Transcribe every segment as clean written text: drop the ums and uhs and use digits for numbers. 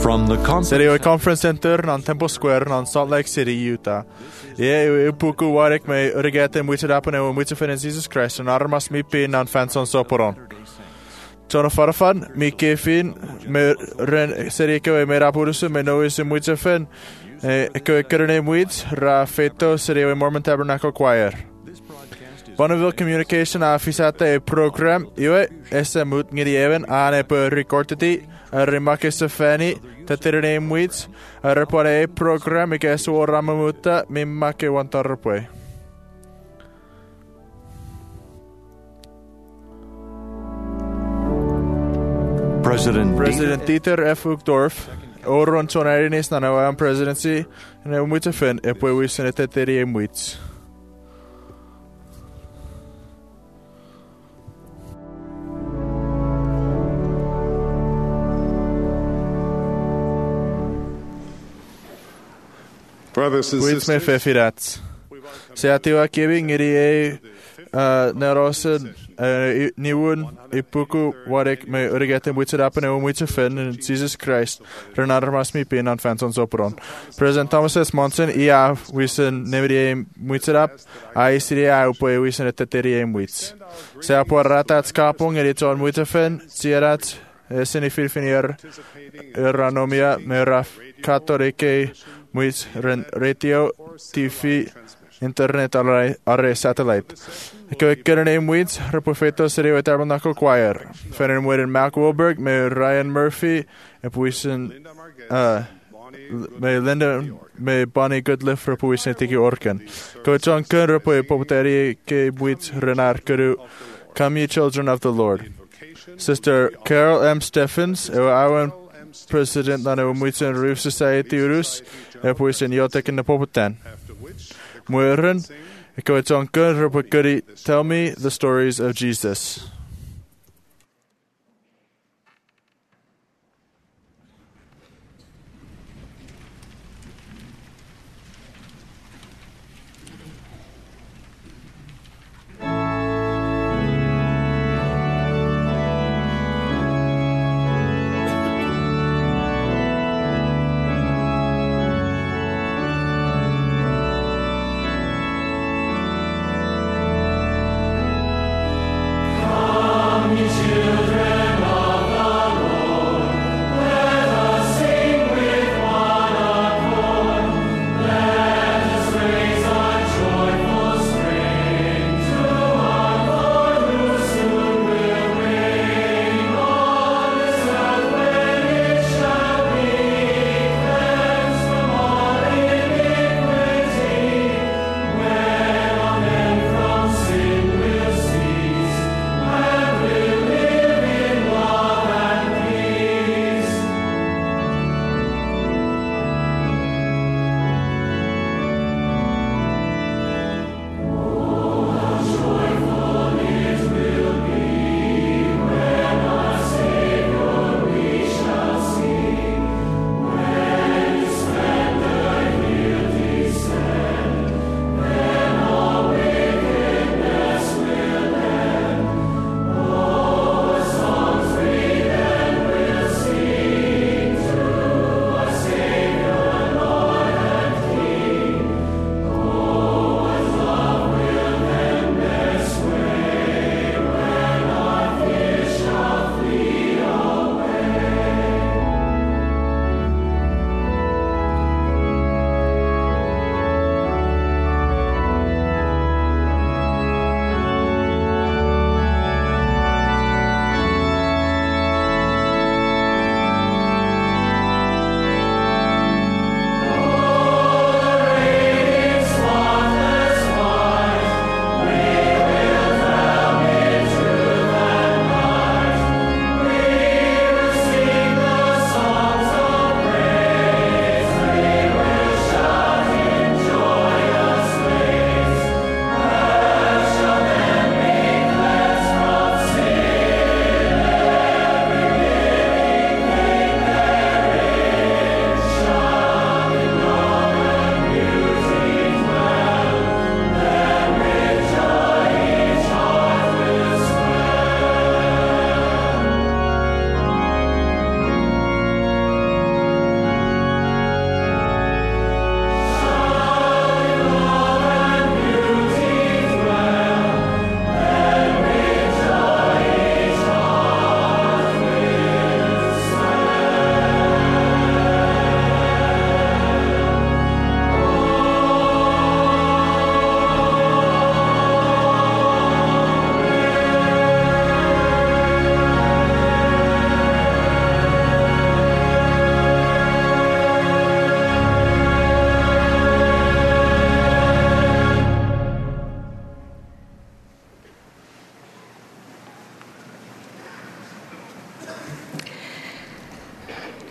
From the Serio Conference Center on Temple Square on Salt Lake City, Utah. Puku warek me urigete muiterapen e muitefin in Jesus Christ and armas mi pin on fanson soporon. Tona farafan mi kefin me ren serio ke me rapurusu me no is muitefin ke kerene muit ra feto serio Mormon Tabernacle Choir. Bonneville Communication afisate e program iwe esse mut ngirieven ane per recordedi Rimake Sefeni, Tatirene Muits, Repore program, Ikesu Ramamuta, Mimake Wantarpe. President Dieter F. Uchtdorf, Oron Tonarinis, Nanawan presidency, and a Mutafen, Epo Wiseneteri Muits. Brothers and With me fefirats. Seativa giving ngiri nerosen niwun ipuku warek me urigete muiterapen e muitefen in Jesus Christ. Renader mas mi pin on fanson sopron. President Thomas S. Monson ia wisen neverie muiterap ai siria upo e wisen eteterie muits. Sea porrata skapung editor muitefen sierat eseni filfinier ranomia meraf katolike muits radio TV internet array satellite. Kerene muits reprofeto serio Tabernacle Choir. Feren in Mac Wilberg me Ryan Murphy e puisen me Linda me Bonnie Goodliff repuisen tiki orken. John kun repo poputeri ke muits renar kuru. Come ye children of the Lord. Sister Carol M. Steffens e awen President na muitsen Roof Society Urus e puisen yotek in the poputan. Mueren, tell me the stories of Jesus. Oh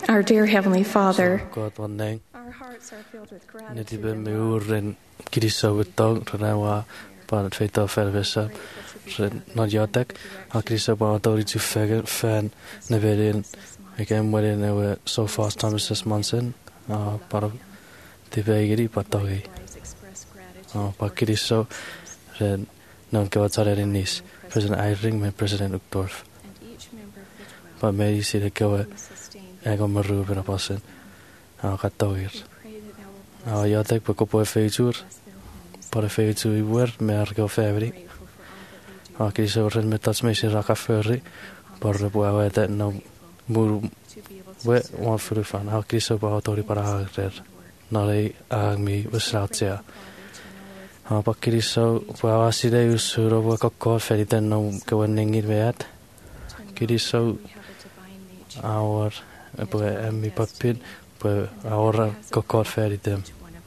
Our dear Heavenly Father, God waneng our hearts are filled with ne di gratitude be and me love. uren kiriso witong renawa pan feito fervesa ren nodiotek a kiriso ba tori tu fan neverin again when they were so fast Thomas Monson para di vegiri patogi pa kiriso ren non ke watsare nis President Eyring men President Uchtdorf pa me si de ke ego maru ben apasen katogir Jotek på på feature para feature I weer mer go febri kri so ren met tas mes ra kaferi por bo awete no mur we wan fru fan kri so ba tori para hager na lei mi wasratia pa kri so pa aside usuro bo ko feri den no go ningir vet kri so our po mi papin po our ko feri dem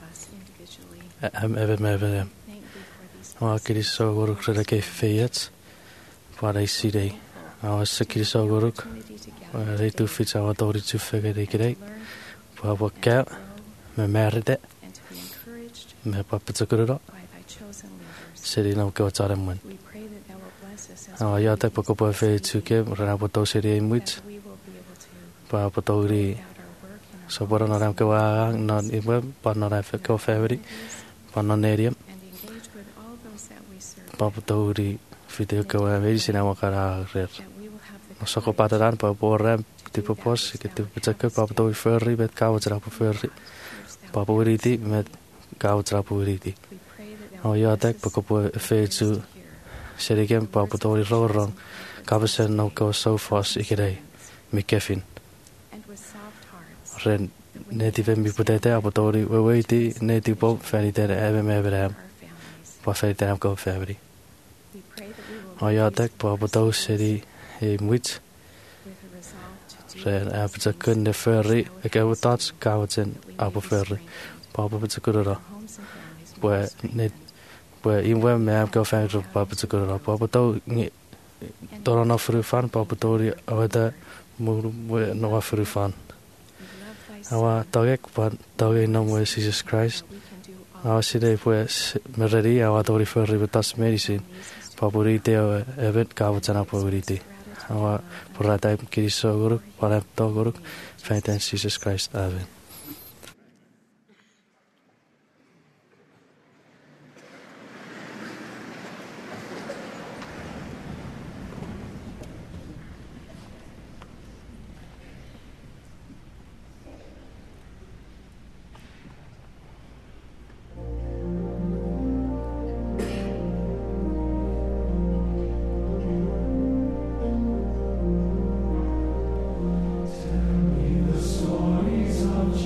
even kiri so goruk reda ke feyet para iside se kiri so goruk reitu fitsa wa tori tu fegere grei pa bokke me merde me papitsa kurura seri no ke watsare mun ya te poko po fe tu ke rena poto seri much pa potori so por no ram ke wa no ibe pa no ra fe ko febri Panonerium Papatori video que va a ver si no cara rer no so ko pataran pa porram tipo pos que tipo pizza papatori ferry met kautra po ferry papatoriti met kautra papatoriti ja tek pa po feitsu serigem papatori rorong kabesen no ko so fast ikirei mi kefin ren neti vemmi potete apotori weiti neti po feritere Abraham pa feritere ko febri tek po apoto seri muit ren apita kun de ferri ek heb tats kautsen apo ferri pa apita kurura net in me ko febri pa apita kurura pa apoto torona fru fan pa apotori awada no fru fan Awa togek pan toge no mo Jesus Christ. Awa side pues mereri awa tori ferri betas medicine. Paborite event kawatana paborite. Awa porata kiriso guruk para to guruk faith in Jesus Christ. Amen. Stories of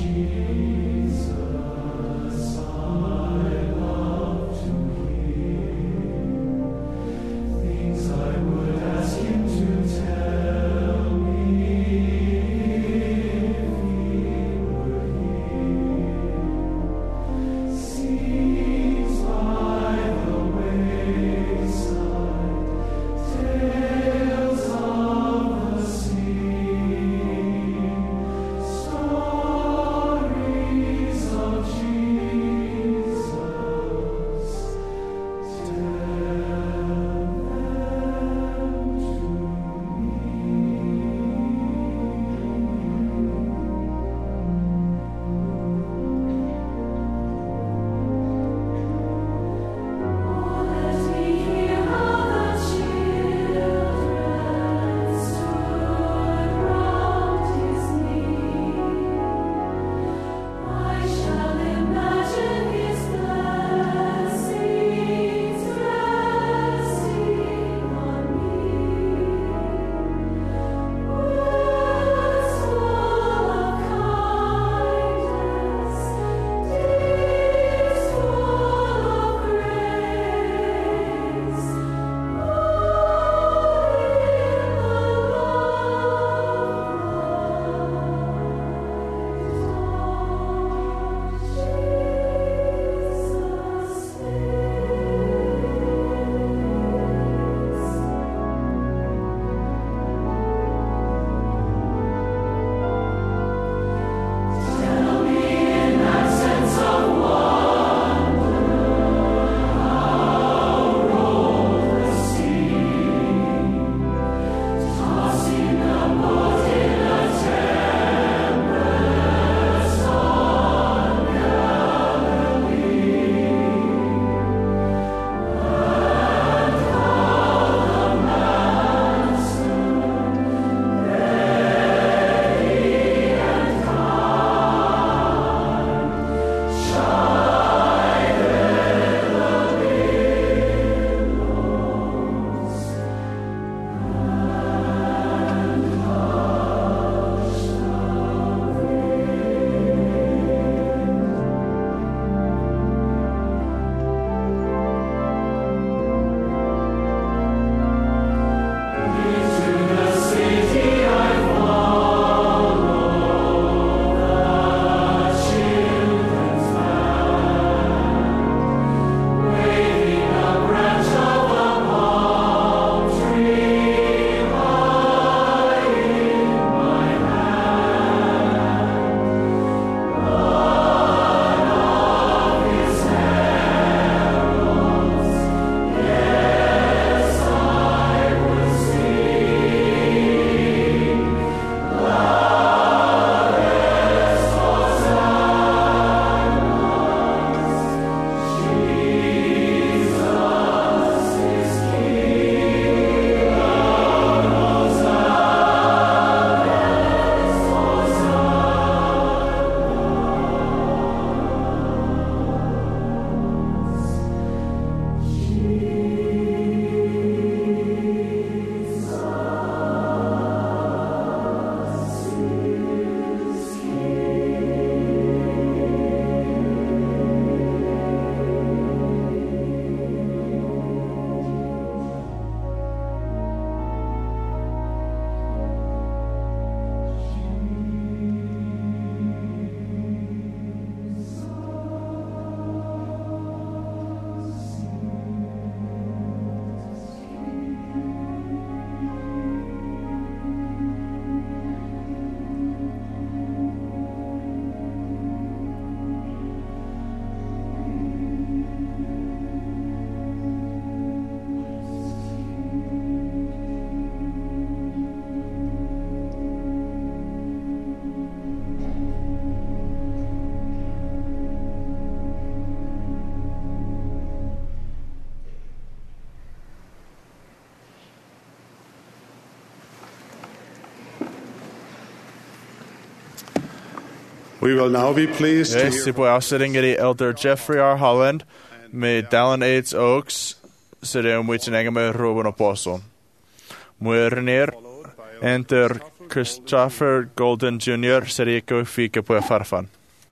We will now be pleased to Yes, hear på avsetting er Elder Jeffrey R. Holland med Dallin Aids Oaks, så det er mye med Robin Apostle. Mører enter Christopher Golden Jr., så det ikke fika på farfan.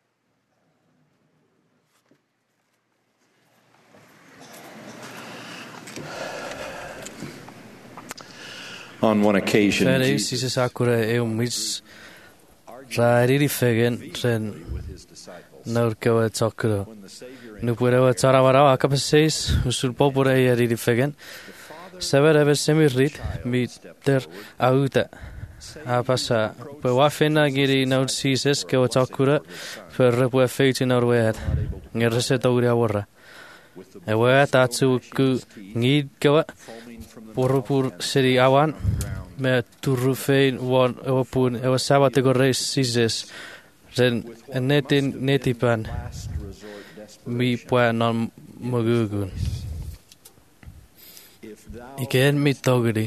On one occasion, Færre Jesus sise sakura mis rariri fegen ren naur kawa tsakura. Nupura tsarawara akapaseis usul popura rariri fegen. Sever ever semirit mi ter auta. Apasa pa fena giri naur sises kawa tsakura fer po feiti naur wet. Ngerse tauria warra. Ewa tatsu ku ngid kawa Porupur seri awan me turufein won ewapun ewa sabate gorreis sizes ren netipan mi pua non magugun. Iken mi togri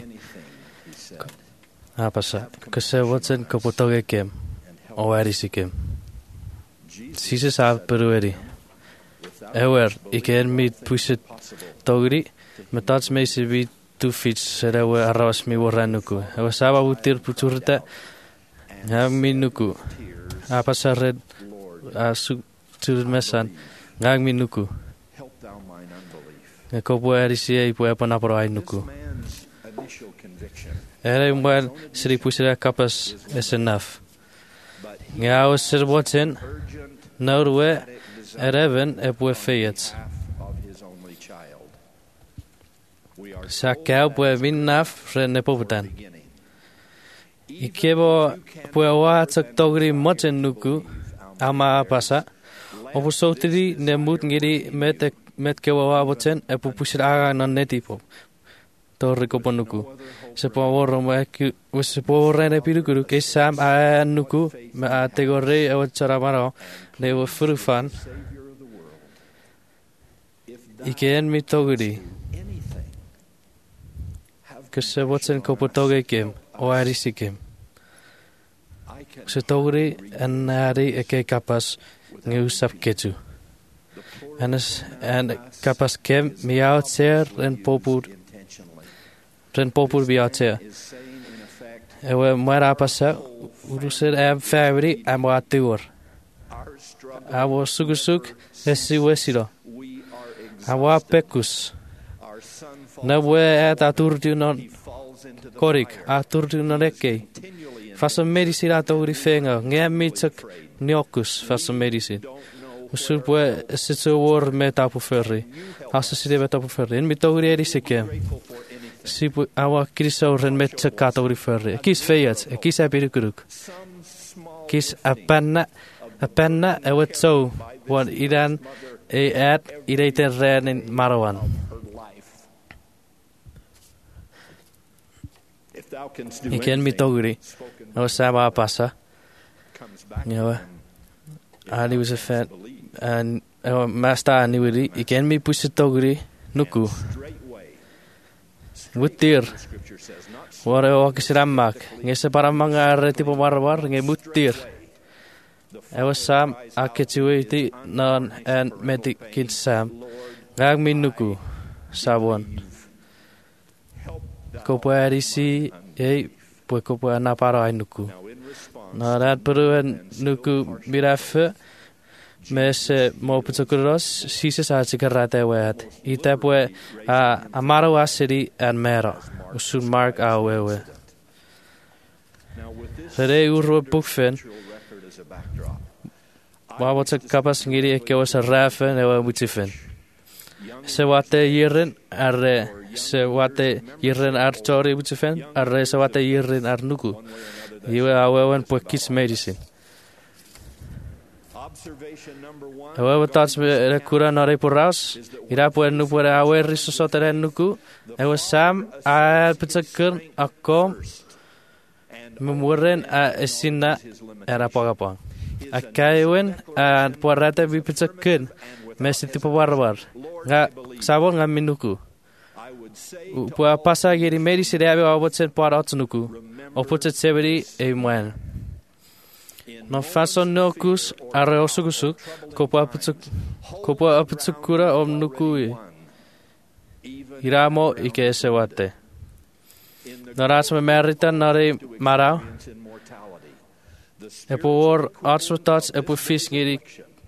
apasa kase watsen kapotoge kem o erisikem sizes av perueri ewer iken mi puset togri metats meisi vi tu fits serawe arras mi waranuku ewa saba butir puturta mi nuku apa sared asu tur mesan gang mi nuku ko po erisia po apa pro ai nuku era un sri pusera kapas is enough ngao ser watsen norwe ereven po feyet Sakau pue vinnaf renne povutan. Ikebo pue waatsak togri mochen nuku ama pasa. Opu sotiri ne mut ngiri met kewa wabochen epu pusir aga non netipo. Torri koponuku. Se po worro mo eku se po rene pirukuru ke sam a nuku me a tegorre e charamaro ne wo frufan. Iken mi togri. Se watsen kopotoge kem o arisikem se togri anari eke kapas ngeusap ketu en kapas kem miautser ren popur biautser ewe mara pasa uruser am favori am atur awo sugusuk esi wesilo awa pekus na we at aturtu non korik aturtu non eke fasa medicine atori fenga nge mitsak nyokus fasa medicine usul pue sitso war metapo ferri asa side metapo ferri en mitori eriseke si awa kriso ren metsak atori ferri kis feyat kis apirukuruk kis apanna ewetso wan idan at ireten ren in marawan Iken mi togri. No sama pasa. Nyawa. Ali was a fan and masta aniwiri. Iken mi pusit togri nuku. Butir. Wara o kisiramak. Ngese para mga tipo marwar nge butir. Ewa sam aketsuiti non and medik kin sam. Ngag mi nuku. Sabon. Kopo arisi pue kopo anaparo ai nuku. Na rat peruan nuku birafe mes mo putsakuros sises a cigarrate wet. Ita pue amaro asiri and mero. Usun mark a wewe. Sere urro bukfen. Wawatsa kapas ngiri eke was a rafen ewa mutifen. Se wate yiren arre se wate yiren ar chori mutifen arre se wate yiren ar nuku. Iwe awewen po kis medicine. Ewa tats me kura nare poraus. Ira po nu po awe risosotere nuku. Ewa sam a pitsakur akom memuren a esina era pagapang. Akaiwen a porrata bi pitsakur. Messi tipo barbar. Nga sabon nga minuku. Pua pasa giri medicine ave awotsen para atnuku. Opotset severi e mwen. No fason nokus areosukusuk kopa aputsukura om nukui. Iramo ike sewate. Naras me merita nare marau. Epo war artsrotats epo fisk ngiri.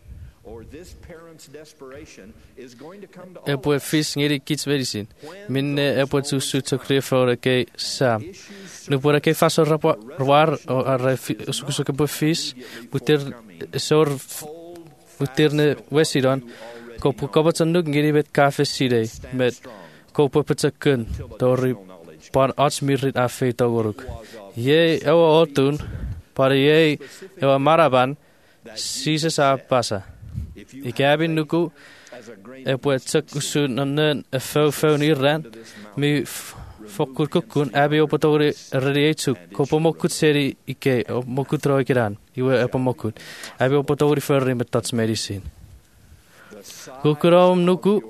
Epo fisk ngiri kits medicine. Minne epo tsusu tsukrifore ke sam. Nu por ke faso roar ar sukusuk epo fisk. Butir sor butirne wesiron. Kopu kobatsan nuk ngiri met kafe side met kopu petsakun dori par artsmirit afe togoruk. Ye ewa otun par ye ewa maraban sisa sa pasa. Ikabin nuku epo tsakusun nanen efo niran mi fokur kukun abi opotori radiatu kopu mokut seri ike mokut roikiran iwe epo mokut abi opotori ferri met tats medicine. Kukurom nuku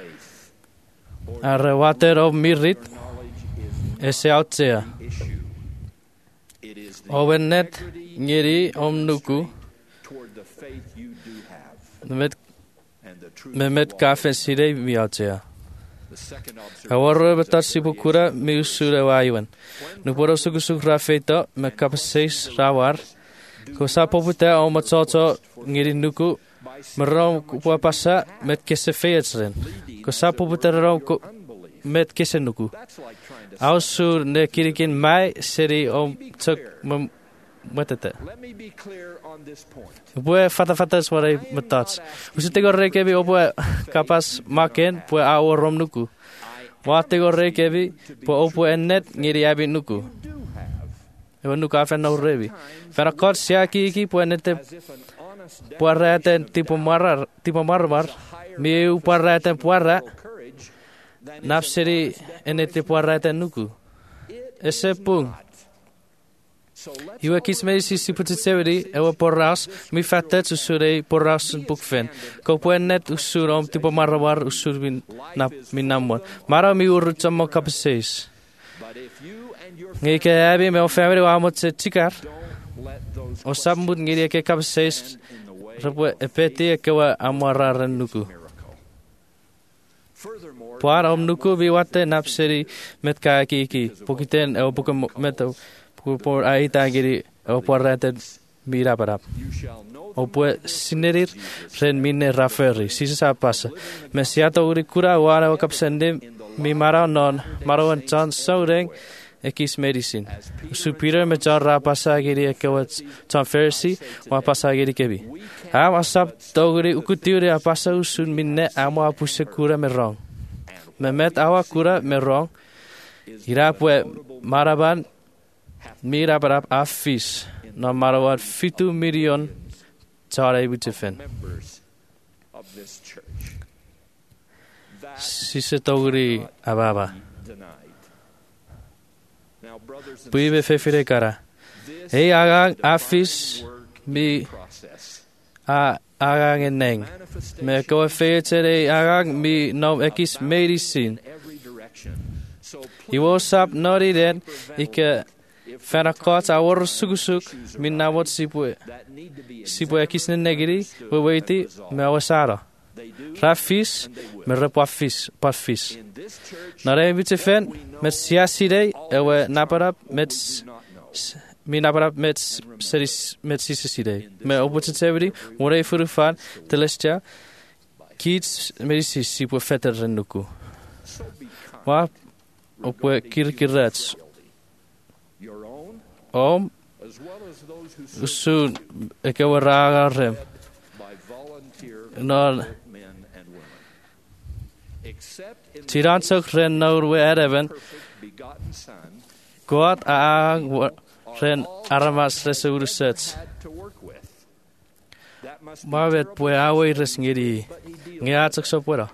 ar water of mirit ese outsea. Ovenet ngiri om nuku met kafe sire mi outsea. Awar betar sibukura mi usure waiwan. Nuporo sukusuk rafeto me kapseis rawar. Kosa poputa om matsoto ngiri nuku merom kupua pasa met kese feetsren. Kosa poputa rom met kese nuku. Ausur ne kirikin mai seri om tuk metete. Pue fata suara metats. Usite gorre kebi opue kapas maken pue awor rom nuku. Wate gorre kebi pue opue net ngiri abi nuku. Ewa nuku afen no rebi. Fera kot siaki iki pue nete puarraten tipo marmar mi puarraten puarra nafseri enete puarraten nuku. Ese pung. Iwa kismesi siputitseveri ewa porras mi fatet usurei porras bukfen. Kopuen net usurom tipo marmar usur min namon. Mara mi urutamo kapseis. Ngeke abi me family wa amot se tikar. O sabmut ngiri ke kapseis repu epeti ke wa amararan nuku. Puar om nuku biwate napseri met ki pokiten o pokem meto por aita ngiri o porraten mira para. O pue sinerir ren minne raferi sisa pasa. Mesiato urikura wara o kapsende mi mara non marawan chan saureng ekis medicine. Superior me jarra pasa giri ekawat chan fersi wa pasa giri kebi. Am asap togri ukutiure apasa usun minne amo apuse kura me rong. Memet awa kura me rong. Ira pue maraban mira barap afis no marawat 5 million chare butifen. Sise togri ababa. Puive fefire kara. Hey agang afis mi agang eneng. Me ko feetere agang mi no ekis medicine. He was up nori den ike ferakot awor sugusuk min nawot sipu ekis negiri weiti me awasara. Rafis me repafis parfis. Nare bitefen met siaside ewe naparap met mi naparap met seris met siside. Me oputetseveri more furufan telestia kids medicis sipu fetter renduku. Wa opwe kirkirats. Om usun ekewaraga rem. Non Tiransok ren naurwe ereven. God aang ren aramas resurusets. Mavet pue awe resngiri. Ngeatsok sopura.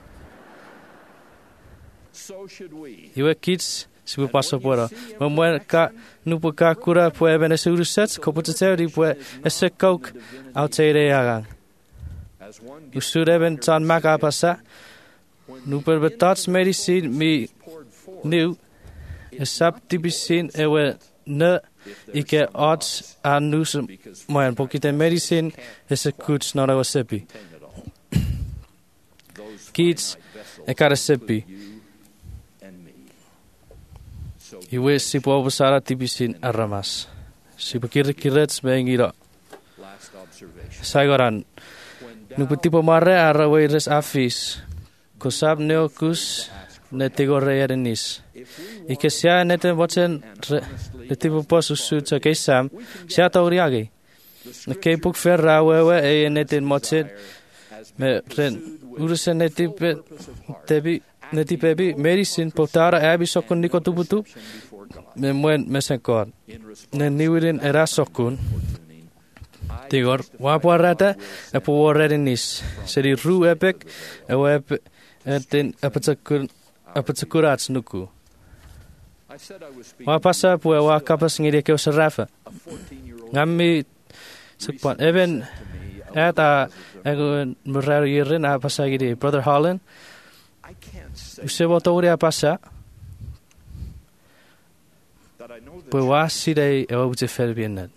Iwe kids sibu pasopura. Memuen ka nupu ka kura pue resurusets. Koputetseri pue esekok outere agang. Usureben tan maka pasa. Nuper betats medicine mi new esap tibisin ewe ne Ike odds a nus moen pokite medicine ese kuts nora wasepi. Kids e kara sepi. Iwe si po besara tipisin aramas. Si bekir-kirets bengira. Saigoran. Nuputi pemare arawe res afis. Kusab neokus netigo reyerenis. Ike sia nete watsen netipo posu suca keisam. Sia tauriagi. Neke puk ferra wewe e nete motsen. Me ren urusen netipebi medicine potara abi sokun niko tubutu. Me muen mesenkor. Ne niwirin era sokun. Tigor wapuarata epuorerenis. Seri ru epek ewe etin epetsakurats nuku. Wapasa pue wakapas ngiri keu serafa. Ngami sekpan even eta ego merar yirin apasa gidi Brother Holland. Usebo tauri apasa. Pue waside ewa bute felbienet.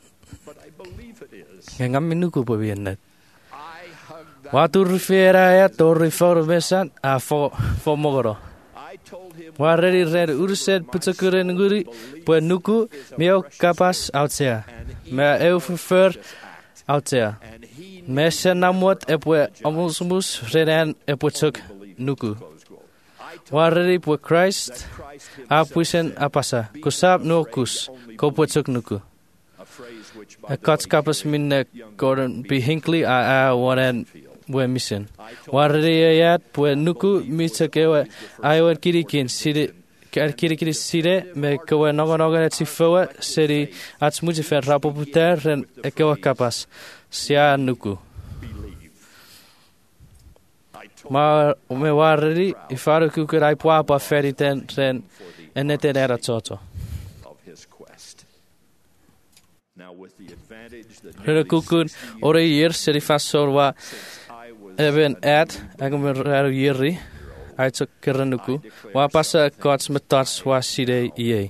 Ngami nuku pue bienet. Watu rifera ya torri for besan a for mogoro. Wa redi urset putsakure nguri pue nuku meo kapas outsea. Me eu prefer outsea. Me se namot e pue amusmus reden e putsuk nuku. Wa redi pue Christ a puisen apasa. Kusab nukus ko putsuk nuku. A kots kapas minne Gordon B. Hinckley a wanen we mission. Warri yat pue nuku mitsakewe aiwa kirikin kiri sire me kewe noga tsifowe seri atsmuji fer rapoputer ren ekewa kapas sia nuku. Ma me warri ifaru kukurai puapa feriten ren eneten era toto. Hera kukun ore year seri fasorwa even agam yeri aitok kerenuku wa pasa God's metats wa side ie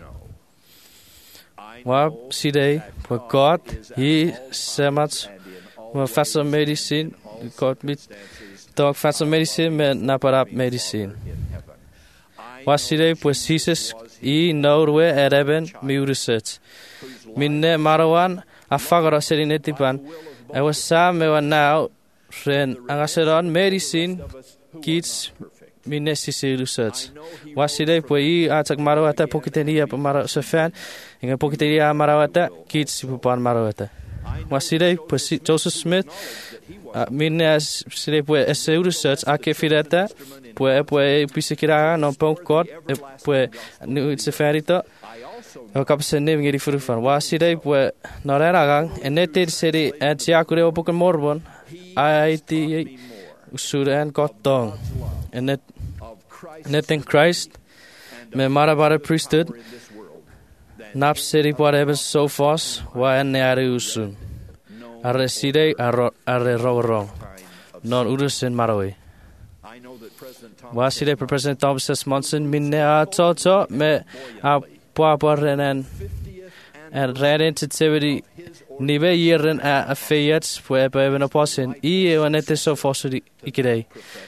wa side for God he semats wa fasa medicine God mit dog fasa medicine me naparap medicine wa side pues Jesus I norwe ereben miuruset minne marawan afagara serinetipan ewa sa mewa now ren angaseron medicine kids minesi research waside poi atak marawata pokiteria pamara sefan inga pokiteria marawata kids pupan marawata waside poi Joseph Smith minas side poi research akefirata poi pisikira no ponkot poi nu seferito kapsene ngiri furufan waside poi noreragang enetir seri atiakure opokan morbon IT usuran kotong and net in Christ me marabara priesthood nap seri whatever so fast wa nare usun arre side arre rong non urusen marawi wa side President Thomas Monson minne a toto me a paparenen and red sensitivity nive yearen a feyats pue even apostle I wanete so fosuri ikidei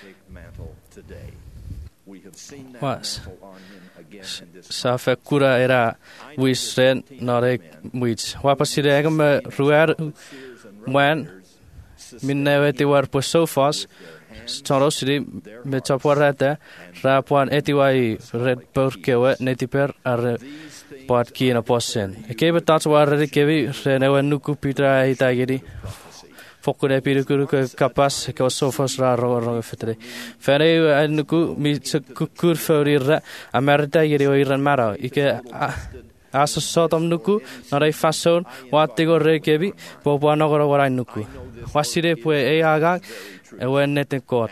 was sa fekura era wisren nore wits wapasire agam ruar man minneveti war po so fast Charosri me chaporata rapuan etiwai red porkewe netiper ar part kina posen ekebe tats warre kevi renewa nuku pitra itageri fokure pirukuru kapas ke sofas ra ro fetre fere nuku mi kukur feurira amerta yeri oiran mara ike asa sotam nuku narai fason watigo rekevi popanogoro warai nuku wasire pue e aga ewenete kot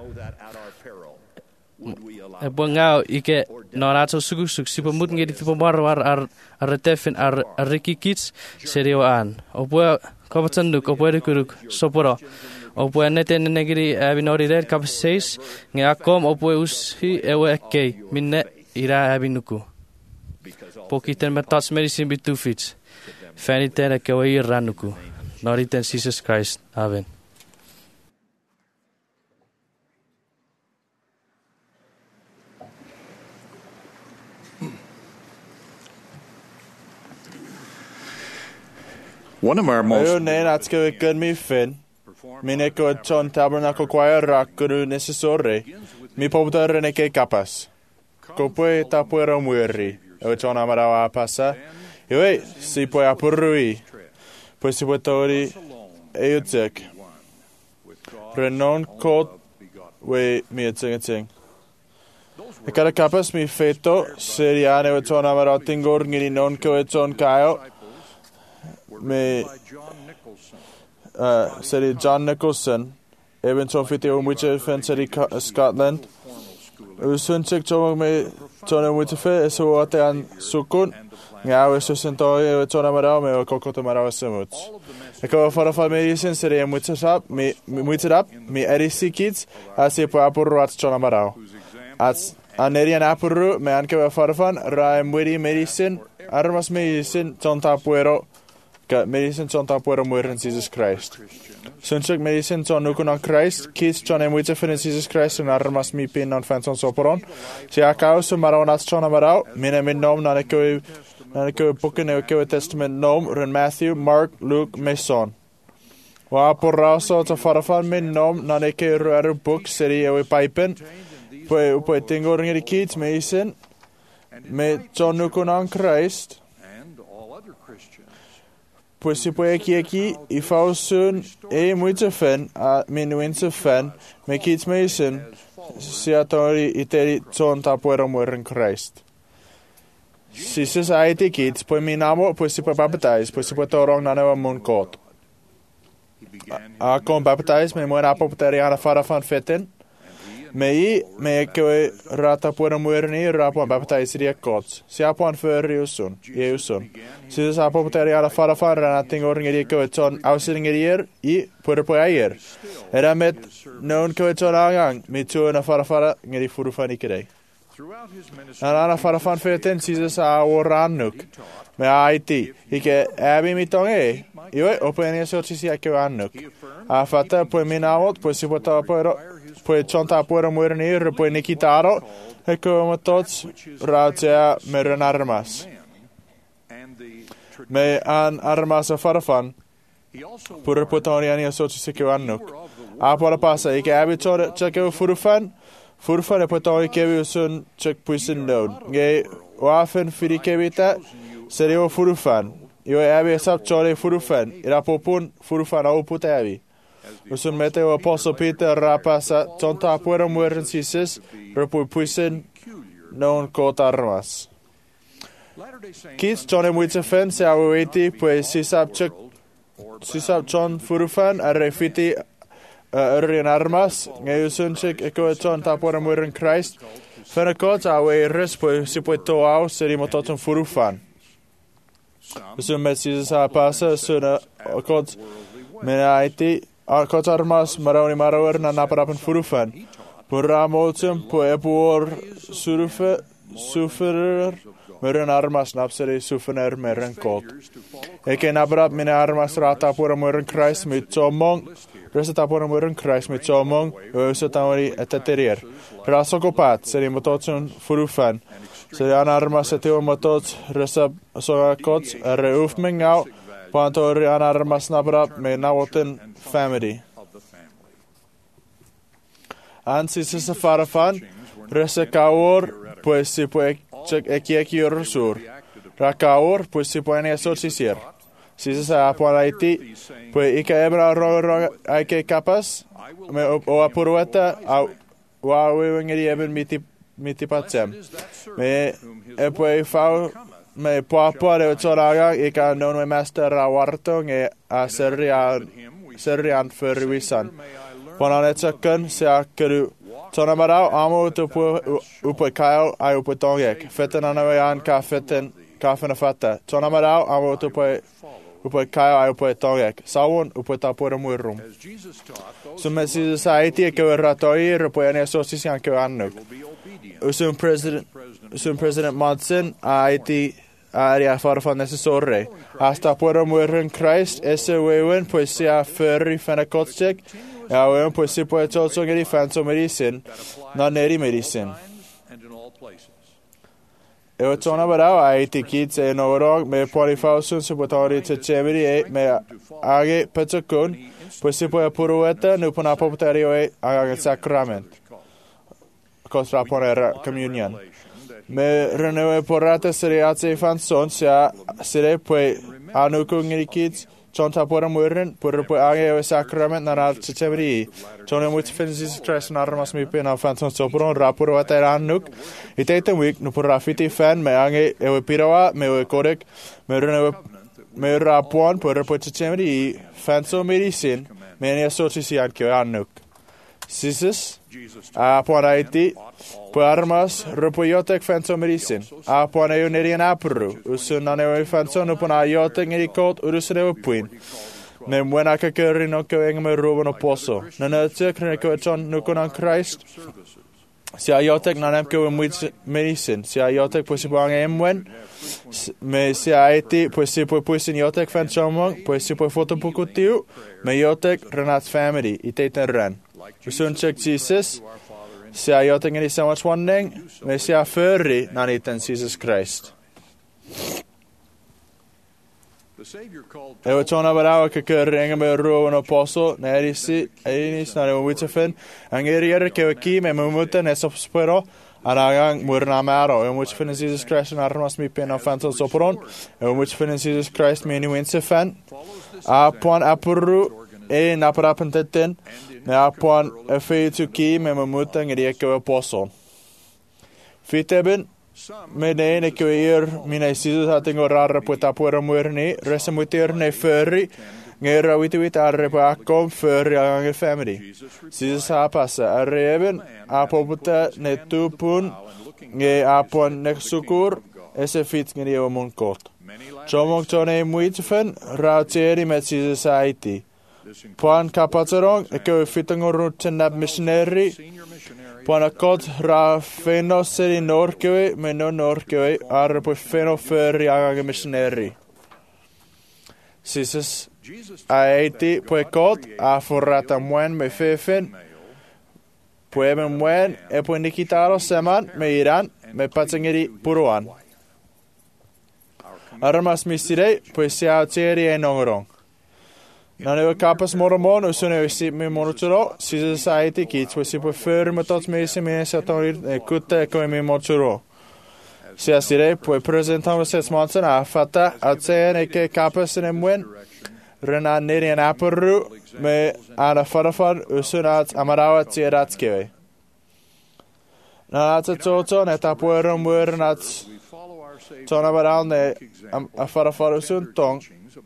ebongao ike norato sugusuk sipamut ngedi tipomar arretefin arrekikits serioan opua kapatanduk opua rekuruk soporo opua neten negeri abinori red kapseis nge akom opua ushi ewe ekkei minne ira abinuku Pokiten matas medisin bitufits. Faniten akawai ranuku. Noriten Jesus Christ. Amen. One of our most Ayun na atskawikan mi fin. Mineko ton tabernacle choir rakuru necessore. Mi poputare ne ke kapas. Kopue tapuero mueri. O ton amarawa pasa. Iwe, si poi apurui. Poi si puetori eutek. Renon kot we mi eting. E kada kapas mi feto seriane o ton amarawa tingor ngini non ko e ton kaio. Me seri John Nicholson even so fiti o mucha fen seri Scotland usun tik to me tona mucha fe so ate an sukun nga o so sento e tona mara me o kokoto mara semut e ko fara fa me isen seri mucha sap me mucha rap me erisi kids ase po apurro at tona mara as anerian apurro me anke fara fan ra muri medicine armas medicine tonta puero medicine son ta puero muere en Jesus Christ. Sunchuk medicine son nukun on Christ, kis son emuite fin en Jesus Christ en armas mi pin non fenson soporon. Si akao su maronat son amarao, mine min nom nan ekoe bukken ekoe testament nom ren Matthew, Mark, Luke, Mason. Wa porrao so ta farafan min nom nan ekoe rueru book seri ewe pipen, poi tingo ringeri kids medicine, me son nukun on Christ, pues si puede aquí y fausun e muita fen a minuinse fen me kits meisen si atori iteri ton ta puero muere en Christ. Si se aiti kits pues mi namo pues si puede baptize pues si puede torong nanawa mun kot. A con baptize me muere apopteri ana farafan feten me que rata puero muere ni rapo baptize ria kots. Si apon för usun. Si se apopteri ala farafan rana tingo ringeri que ton ausringerier i puero po ayer. Era met non que ton agang me tu na farafara ngeri furufani kidei. Ana farafan feten si se a oranuk. Me aiti ike abi mi tonge. Iwe openia so si ake anuk. A fata pues minawot pues si puedo puero poi chonta puero muere ni poi ne kitaro e come tots raja meren armas me an armas a farafan pur potoni ani associ se che annuk a pora passa e che abitore che che furfan e potoni che vi sun check puisin node nge wafen firi che vita serio furfan io abi sap chore furfan ira popun furfan au putavi. Usun meteo apostle Peter rapasa tonta puero mueren sisis repui puisin non kot armas. Kits chone muita fen se aweti pues sisap chon furufan arrefiti urien armas nge usun chik eko tonta puero mueren Christ fena kot awe res pues si pueto au serimo toton furufan. Usun met sisis apasa usun kot menaiti kot armas maroni maroer na naparapen furufan. Pura moltum poebor suferer meren armas napseri sufener meren kot. Eke naparap mine armas rata pura meren Christ mit tomong. Reseta pura meren Christ mit tomong. Usutamori eteterier. Rasokopat seri mototsun furufan. Seri an armas etio motot resap soga kot reufmengau. Pantori an armas naparap me nawoten family. Ansi se farafan resekaor pues si puede aquí sur. Rakaor pues si pueden asociar. Si se apon Haiti pues ika ebra roga hay que capas me o apurueta wa wengeri eben miti patsem. Me pues fau me papa de toraga ika non me master rawarto nge a serian för visan. Ponaletsakan se akkeru tonamarau amo upo kaio ai upo tongek. Feten anawayan ka feten kafena fata. Tonamarau amo upo kaio ai upo tongek. Sawon upo tapura muirum. Sumesi society ke ratoi upo ane association ke annuk. Usum President Monson aiti área farfan necessore. Hasta puedo morir en Christ, ese wewen pues sea ferri fenacostic, a wewen pues si puede todo ngeri fanso medicine, non neri medicine. Eu tona barau ai tikit e norog me polifausun se potori te chemeri e me age petakun, pues si puede purueta nu pona poputario e aga sacrament. Costra ponera communion. Me renove porrata seriace fanson sia sire poi anuku ngirikits chonta pora muren pur poi age o sacrament na al chemeri. Chone much fensis stress na armas mi pena fanson sopron raporo ata anuk. Itete week no por rafiti fan me age e piroa me o korek me renove me rapon pur poi chemeri fanso medicine me ne asociacian ke anuk. Sisis a poraiti po armas rupoyotek fanso medicine a pona unerian apru usun nane fanso no pona yotek ngirikot urusne upuin ne buena ka kerino ke engme rubo no poso nana tekne ko chon no konan Christ si ayotek nanem ke medicine si ayotek posibang emwen me si aiti posin yotek fanso mo posip foto pukutiu me yotek renat family iteten ren usun check Jesus se jag tänker i samma svanning, men se jag förri när ni den Jesus Christ. Jag tjänar bara att köra med roven och poso när det sig är när det vill fin. Angerier ke med mumuten är så spero. Anagang murna maro. Jag måste finna Jesus Christ när man smip in av fantom sopron. Jag måste finna Jesus Christ med ni winse fan. Apon apuru e naparapentetten. Na apon efeitu ki me mamuta ngerieke wa poso. Fiteben me ne ke ir mina sisu hatingo rara puta puera muerni resemutir ne ferri ngera wit arre pa kom ferri ang family. Sisu sa passa arreben apoputa ne tupun nge apon ne sukur ese fit ngeri o munkot. Chomok tone muitfen rauteri met sisu saiti. Puan kapatserong eke fitango rutenab missionary puan akot ra feno seri norkewe meno norkewe arre po feno ferri aga missionary sises aiti po ekot a forrata muen me fefen po eben muen e po nikitaro seman me iran me patsengeri puruan armas misire po sia teri e nongorong. När kapas mormon och så när vi ser med monotoro, society kids vi ser på för med att med så att de kutte kommer med monotoro. Så jag ser det på presentation ses monsen afata att säga att kapas en mwen rena ner i en apuru med ana farfar och så att amarawa tiratskewe. När att så neta på rumren att såna varande farfar och suntong.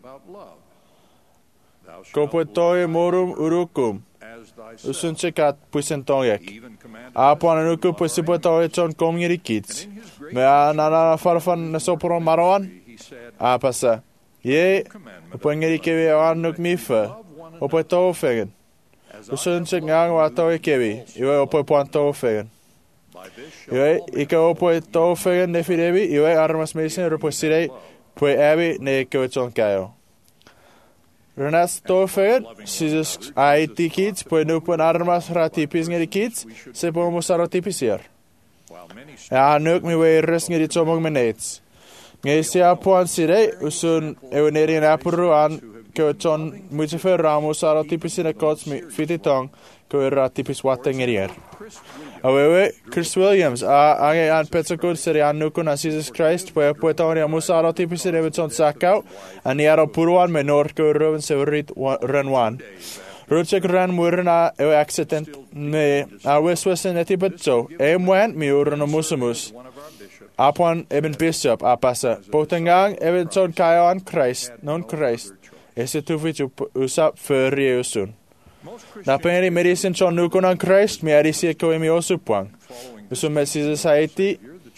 Kopotoi morum urukum. Usun cekat pusentongek. Apon anuku pusipotoi chon komngirikits. Me anana farfan nesopron maroan. Apasa. Ye. Upengirikevi anuk mife. Opoito fegen. Usun cekat watoi kevi. Iwe opoito fegen. Iwe ike opoito fegen nefirevi. Iwe armas mesin ruposirei. Pue ebi ne kewechon kayo. Renas tofer, sizes IT kids, poi nu pun armas ratipis ngeri kids, se po musaro tipisier. Nuk mi we res ngeri chomong menets. Ngesi apuan sire, usun eweneri en apuru an, keo chon muisefer ramusaro tipisine kots mi fititong, keo ratipis wate ngerier. Awewe, Chris Williams, ange an petsakud seri annukun a Jesus Christ, poi apuetoni a musaro tipisine evechon sakau, aniaro puruan me norko roven severit renwan. Rutsek ran murna e accident me a weswesen etibetso, e mwen mi urno musumus. Apuan eben bishop apasa, potengang evechon kayo an Christ, non Christ, ese tufit usap fyrir usun. Na peni medicine chon nukon an Christ, mi arisi eko emi osupuang. Usun me sizes haiti,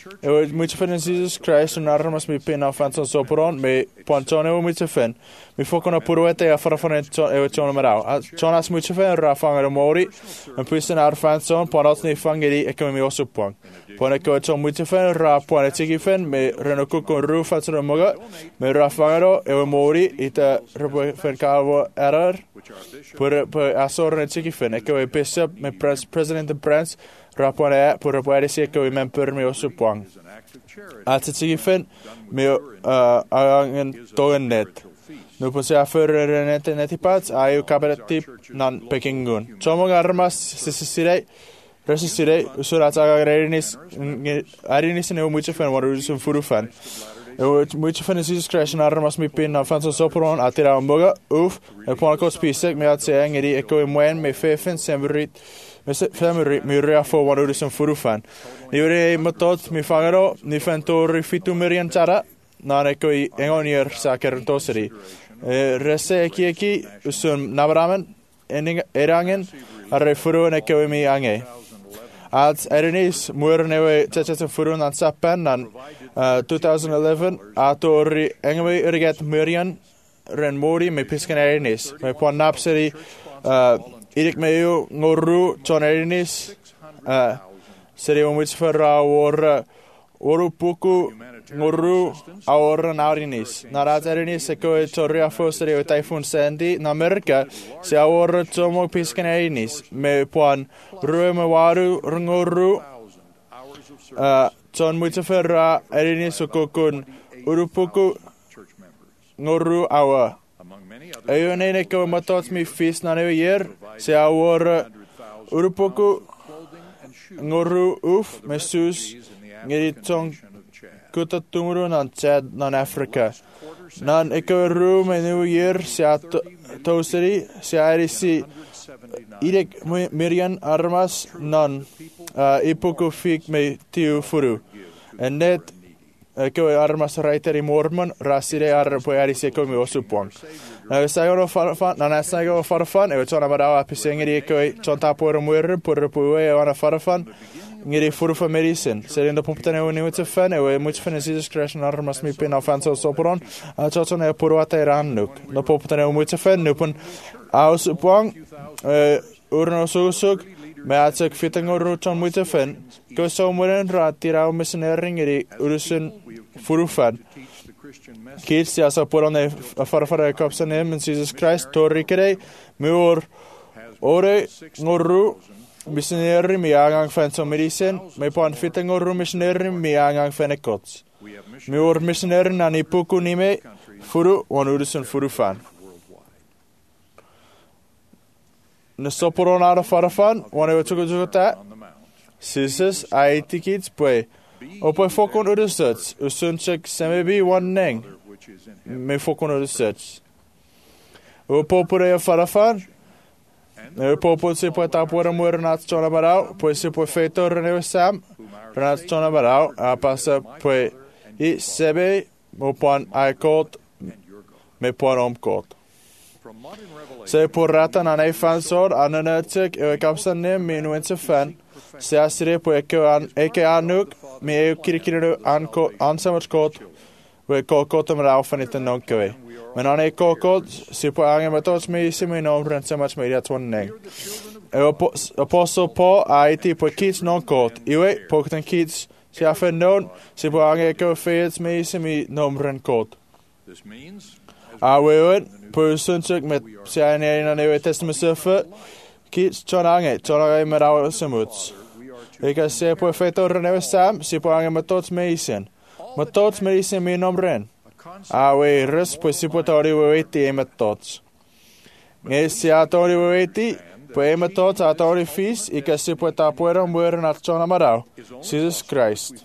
Ewe mwyti ffyn yn Jesus Christ yn armas mi pyn a ffanson sopron, me pwan John ewe mwyti ffyn. Mi ffocon a pwrwete a ffarafon ewe John am araw. A John as mwyti ffyn yn rafang ar y mori, yn pwysyn ar ffanson, pwan alt ni ffangeri e cym mi oswpwang. Pwan e gwe John mwyti ffyn yn raf pwan e tigi ffyn, me rhan o cwcwn rŵ ffanson yn mwga, me rafang aro ewe mori, i da rhywbwy ffyn calfo erar, pwy asor yn e tigi ffyn, e gwe bishop, me president y Brent, rapon pur puede ser que member mi osupwang. At tigi ffyn mi angen doen net. Nu pun se afur net pats ayu kabaretip nan pekingun. Chomong armas sisirei resisirei usurat agarinis ne mucho fen waru sun furu fan. Mucho fen Jesus Christ armas mi pin fan so sopron atira umboga uf e pon ko spisek mi at se ngeri eko mwen me fefen semrit. Mi reafo waru som furufan. Ni ure matot mi fangaro ni fentor fitu merian cara na neko I engonier saker toseri. Rese eki usum nabramen erangen arre furu neko mi ange. At erenis muernewe tete furu nan sapen nan 2011 atori engwe urget merian ren mori me pisken erenis. Me pon napseri Irik meio ngorru John Erinis seri omwits fyrra oru puku ngorru aor naurinis. Narat Erinis eko e torri afo seri o Typhoon Sandy na Amerika se aor tomo pisken Erinis me puan rue me waru ngorru John mwits fyrra Erinis o kokun oru puku ngorru awa. Eyo nene ko matot mi fis na neo yer se awor urupoku ngoru uf mesus ngeri tong kuta tumuru nan Chad nan Afrika nan eko ru me neo yer se toseri se arisi irek mirian armas nan ipoku fik me tiu furu en net eko armas raiteri mormon rasire arpo arisi eko mi osupong. Na sago farfan, na sago farfan, e chona bara pisengeri eko chonta por muer por puwe ana farfan. Ngeri furfa medicine. Serendo pumptane o niwte fan e much fan Jesus Christ armas mi pin afanso sopron. A chotone porwata iranuk. No pumptane o much fan nupun ausupong urno susuk. Me atsek fitting ruton much fan. Go somewhere ratira missionering eri urusun furufan. Kids ja så på den farfar kapsen men Jesus Christ torrikere mur ore ngorru missionary mi angang fan som medicine me på en fitting ngorru missionary mi angang fan ekots mur missionary nani puku nime furu onurusen furu fan ne soporon ara farfan one wetuguta Jesus IT kids pwe Opo fokon research, usunchek semebi one neng. Me fokon research. Opo pure farafan. Opo se po tapora muer nat chona barau, po se po feito reneu sam, nat chona barau, a pasa po I sebe opon I called me por omkot. Se po rata na nei fansor ananetek e kapsan ne minuense fan. Se asire po eke anuk mi kirikiro anko ansamerskot we kokot am raufen it nonkewe. Men an kokot se po ange matos mi se mi no ren so much media twonning. Apostle Paul IT po kids nonkot. Iwe pokten kids se afen non se po ange ko feeds mi se mi no ren kot. We po sunchuk met se ane na New Testament surfer kids chonange met our semuts. Ik se po feito reneu sam, se po ange matots meisen. Matots meisen mi nom ren. We res po se po tori weiti e matots. Nge se atori weiti, po e matots atori fis, ik se po tapuero mueren at chona marau. Jesus Christ.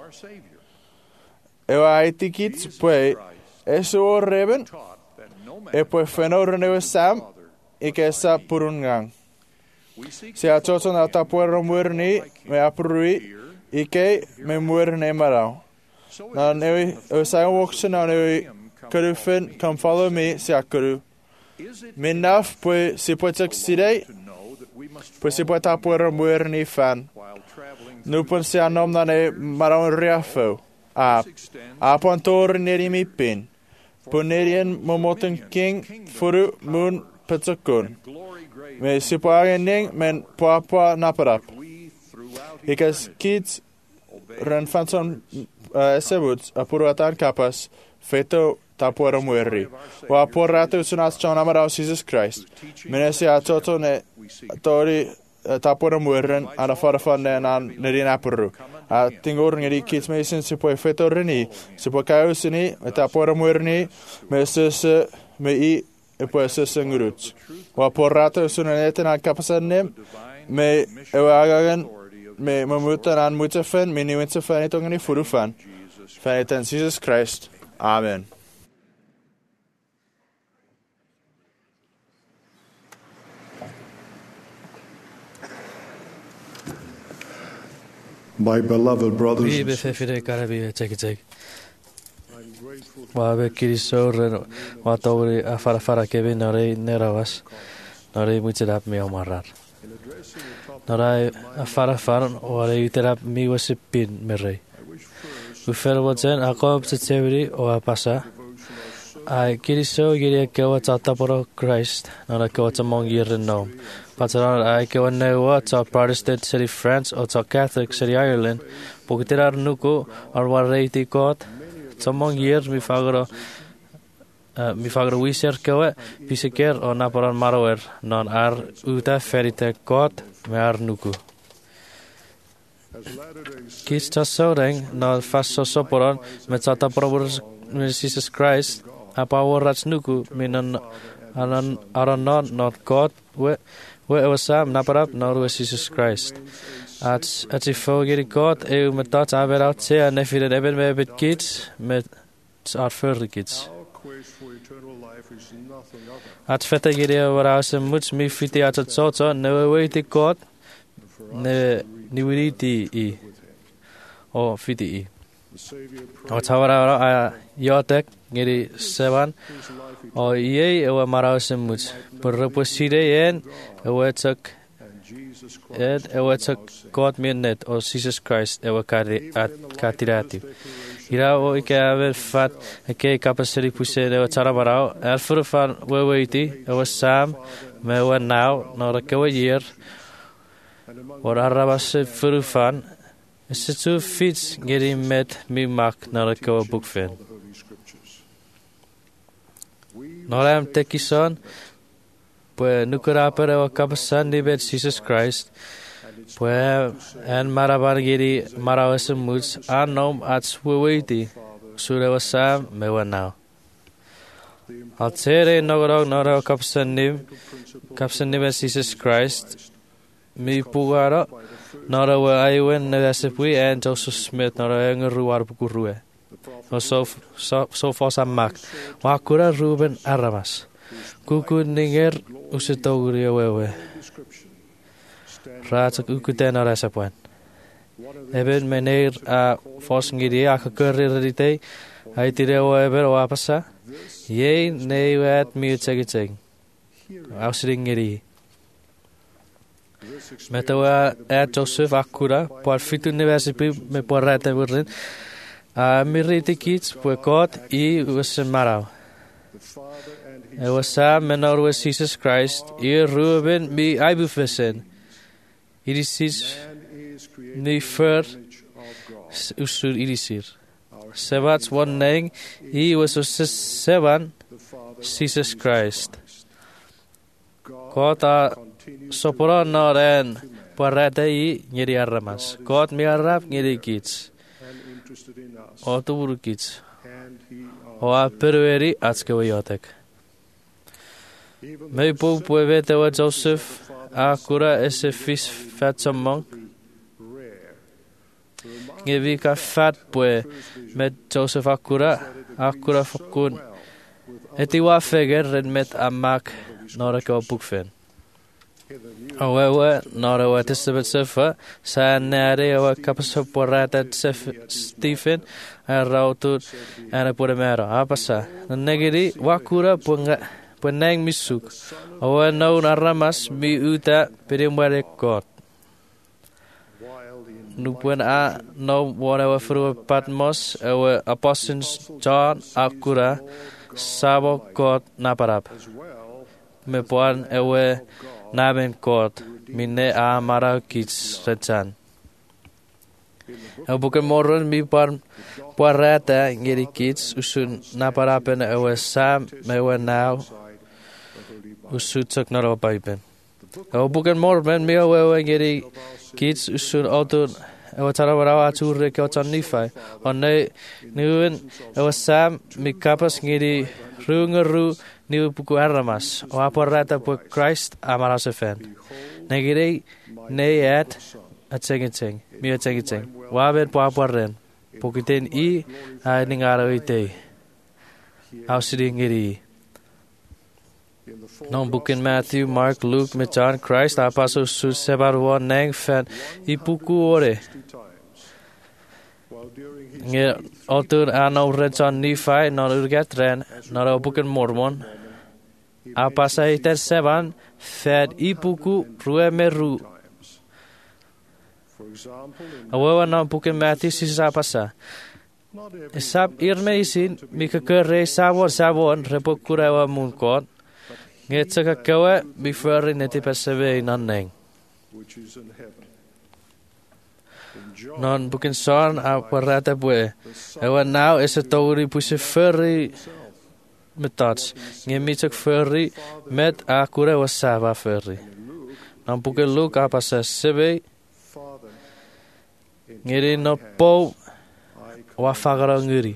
Ewa iti kits po eso reben, e po feno reneu sam, ik sa purungang. Se a choton a tapuero muerni me aprui ike me muerne marau. Na newi sa walksen na newi kurufen come follow me se akuru. Minaf po se po taxidei po se po tapuero muerni fan. Nu pun si anom na ne marawn riafo. A pon tor neri mi pin. Punerian momoten king furu mun petakun. Me sipagening men papa naparap. Ikas kids ren fanson esebuts apuratan kapas feto tapora muerri. Wa porrato sunas chona marau Jesus Christ. Menesi atoto ne tori tapora muerren ana farafan nan nerin apuru. A tingor ngeri kids mesin si poi feto reni. Si poi kausini tapora muerni meses me I e poi ses nguruts. Wa porrato sunaneten an kapasanem me ewagan me mamutan an mutafen me niwinse fan itongani furufan. Fan Jesus Christ. Amen. My beloved brothers Vi and sisters, befefire karabi take. Wa be kiriso ren wa tawri afara kevin nare nerawas. Nare mutirap me omarar. Nare afara ore uterap mi wasipin mere. We fell watsen akob tsevri o apasa. I kiriso giri kewa tataporo Christ. Nara kewa tamong yiren no. Patsaran I kewa newa ta Protestant city France o ta Catholic city Ireland. Pokitirar nuko ar wareiti kot. Tamong yir mi fagro wiser kewa piseker o naparan marower non ar uta ferite kot me ar nuku. Kis tasodeng no faso soporon me tata probers Jesus Christ apa warats nuku minan aranon not God we wasam naparap nor Jesus Christ at ifo geri God metat averat se anefiden eben me bit kids met our further kids at fete geri warase muts mi fiti at soto no wait God ne niwiti I o fiti I o tawara yotek ngeri sevan o ye ewa marause muts perreposide yen ewetak God minnet o Jesus Christ ewa katirati ira o ike ave fat eke kapaseri puse ewa tarabarao erfurfan weweiti ewa sam mewa now nora kewa year or arabase furfan situ fits ngeri met mi mak nora kewa bookfen Noram tekison, pues nukura pero kapasan di bet Jesus Christ, pues en marabar giri marawasem muts anom at swewiti, surewasam mewanao. Altere nogorog noro kapasan di bet Jesus Christ, mi pugaro, noro wa aywen nevasepui en Joseph Smith noro engeruar bukurue. So far sa mak. Wakura Ruben Aramas. Kuku ninger usitogri wewe. Ratak ukuten arasapuan. Eben meneer a fosngiri akakurririte. Aitire weber wapasa. Ye ne wet miutsegitseg. Ausringiri. Metawa Joseph Akura. Por fitu universipi me porrete wurin. Miriti kids pues God I was marau. It was menor was Jesus Christ. I Ruben mi ibufesen. It is ni fur usur idisir. Sevat's one name. He was seven Jesus Christ. God sopora noren parate I nyeri aramas. God mi arab nyeri kids. O tuburu kids. O a perueri atske yotek. Me po puevete wa Joseph akura ese fis fat samong. Ngevi ka fat pue met Joseph akura fakun. Eti wa feger red met amak nora ka bukfen. Awewe nora wa testament sefa sa nare wa kapasa porata Stephen rautur ana poremero apasa negeri wakura peneng misuk awe no naramas mi uta pedemare God Nubwen a no one ewe fru Patmos ewe apostles John akura sabo God naparap. Me puan ewe naben God mine a mara kits retan. Bukan morun mi puarata ngeri kits usun naparapen ewe sam mewe now usutsok naro paipen. Bukan morun mi ewe ngeri kits usun otun ewe tarawarawa ature ke otan nifai. Onne niwen ewe sam mi kapas ngeri rungeru niwe buku aramas. O aparata pu Christ amarasefen. Negeri neyat atsengetseng. Mi atsengetseng. Waben puapuaren. Pukiten I a ningaro ite. Ausidi ngiri. Non bukin Matthew, Mark, Luke, met John, Christ, apostle su sebaruan neng fan ipuku ore. Nge otur ano redson Nephi, non urgetren, non bukin Mormon. Apasa iter seban, fed ipuku ruemeru. Awawa non bukin Matthew sisapasa. Sab irme isin, mika kere sabon, repokurawa munkot. Ngetsaka kawa before neti pasave nanneng. Non bukin son aparata bue. Ewa now is a tori pushe furry metats. Nge mitak furry met akure was sava furry. Non bukin look apasa sebe. Ngeri no po wafagara ngiri.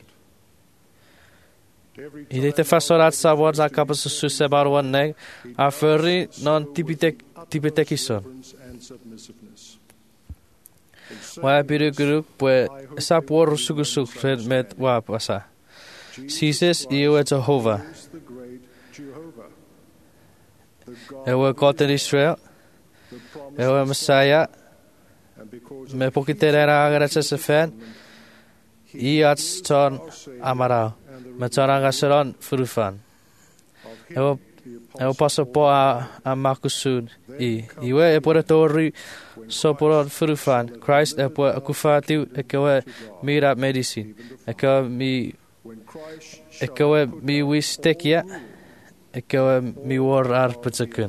Idete fasorat sabor za kapas susse barwan neg a furry non tipitekison. Wa piruguruk pue sapor sugusuk red met wa pasa. Jesus iu et Jehovah. Ewa God in Israel. Ewa Messiah. Me pokiterera agaracha fan. I ats ton amarao. Me toranga seron frufan. Ewa paso po a makusun. Iwe e pore tori soporon frufan. Christ e po akufatiu e kewe mira medicine. E kewe mi wistekia. E kewe mi war arpetakun.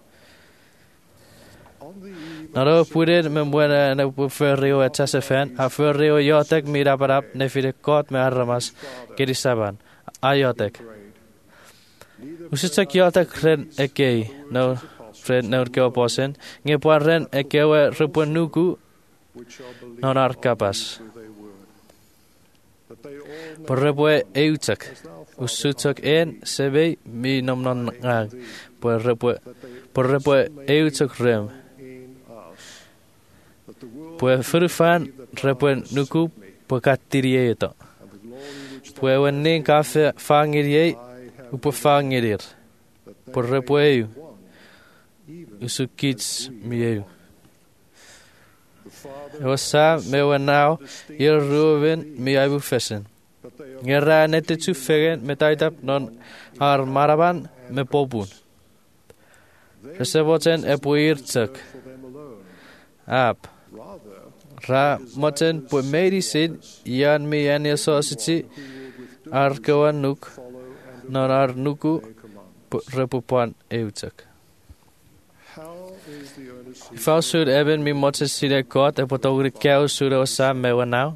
Naro puder me buena na ferrio et tasefan. A ferrio yotek mira parap ne fide kot me arramas kerisaban. Ayotek. Usitak yotek ren ekei. No ren no keo posen. Nge ren ekewe repunuku non arkapas. Porrepue eutak. Usutak en sebe mi nom non ngang. Porrepue eutak rem. Pue frufan repuen nuku pue katirie ito. Pue wenning kafe fangirie upo fangirir. Pue repueu. Usukits mieu. Wasa mewenau ir ruven mi aibu fesen. Ngera nete tu fegen metaitap non ar maraban me popun. Reseboten epuir tuk. Ap. Ra moten pu medicine yan mi ania society ar kawan nuk non ar nuku repupan eutak. Ifau sud eben mi moten side kot e potogri keu sud osa mewanau.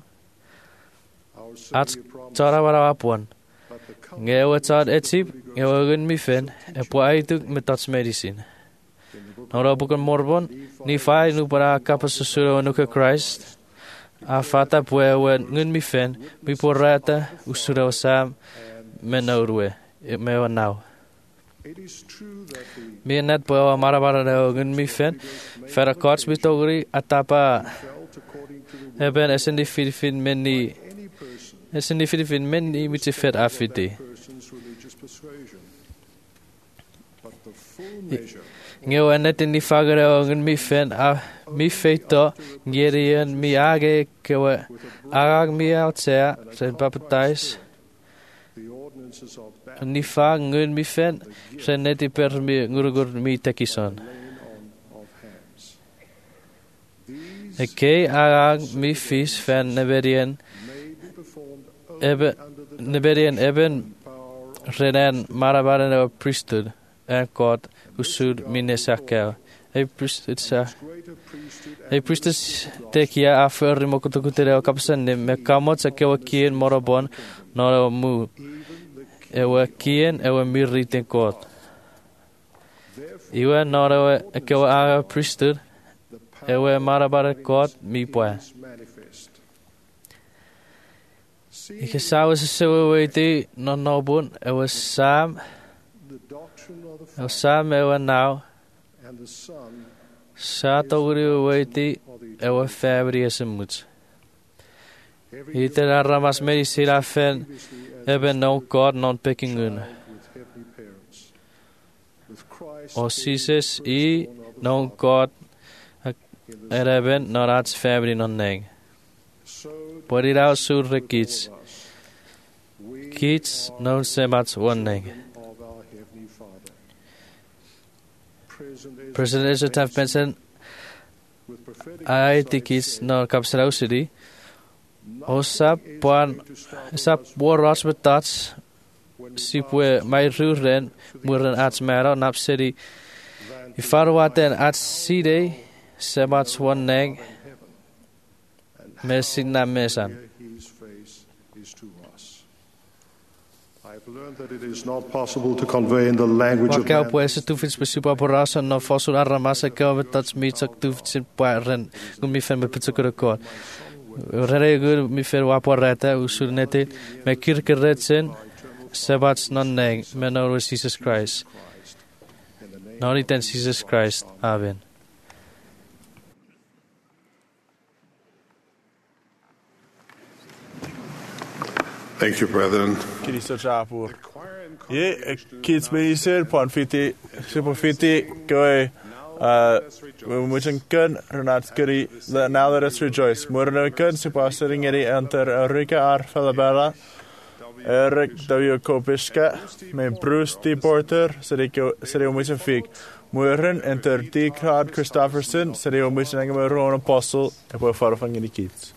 At cara warawapuan. Ngewa tad etip ngewa gun mi fen e pu aituk metats medicine. Nora bukan morbon ni fai nu para kapas susuro nuka Christ. A fata puewen ngun mi fen mi porata usuro sam menaurwe mewa now. Mi net puewa marabara ngun mi fen fera kots bitogri atapa eben esendi Filipin meni mitifet afiti. Ngewa netin ni fagare ngun mi fen mi feito ngerian mi age kewa agag mi outsea sen papatais ni fag ngun mi fen sen neti per mi ngurugur mi tekison. Eke agang mi fis fan neberian eben redan marabaran of priesthood and God usud minesakel. Ei priestess tekia afer rimokutukutero kapsan me kamot sakewa kien morobon no mu. Ewa kien ewa miriten God. Iwa nora kewa aga priesthood ewa marabara God mi poe. Ike sawa se sewa weiti no nobun ewa sam ewa now sa toguri weiti ewa fabri esemuts. Ite na ramas meri sila fen eben no God non pekingun. O Jesus I no God eben no rats fabri non neng. Porirao sur kids. Kids no semats one neng. President is a tough person. I think it's no kapsarau city. Osap warras betats. Sipwe my ruren muren ats mero nap city. Ifarwaten ats city semats one neng. Mesin na mesan. I've learned that it is not possible to convey in the language of man. Pues tu fits besupa porasa no fosul arramasa ka tats mitsak tu fits paren gumi fen me pitsukur ko. Rere gur mi fer waporata usurnete me kirkeretsen sebats non neng menor Jesus Christ. Noritan Jesus Christ. Amen. Thank you, brethren. Cristo Chapur. Ye kids minister pon fiti super fiti go we moeten kun renat kuri now let us rejoice. Morno kun super sitting enter Rika Ar Falabella. Erik W. Kopiska, mijn Bruce D. Porter, serio moeten fik. Morgen enter D. Claude Christofferson, serio moeten engem Ron Apostle, en voor farfang in de kids.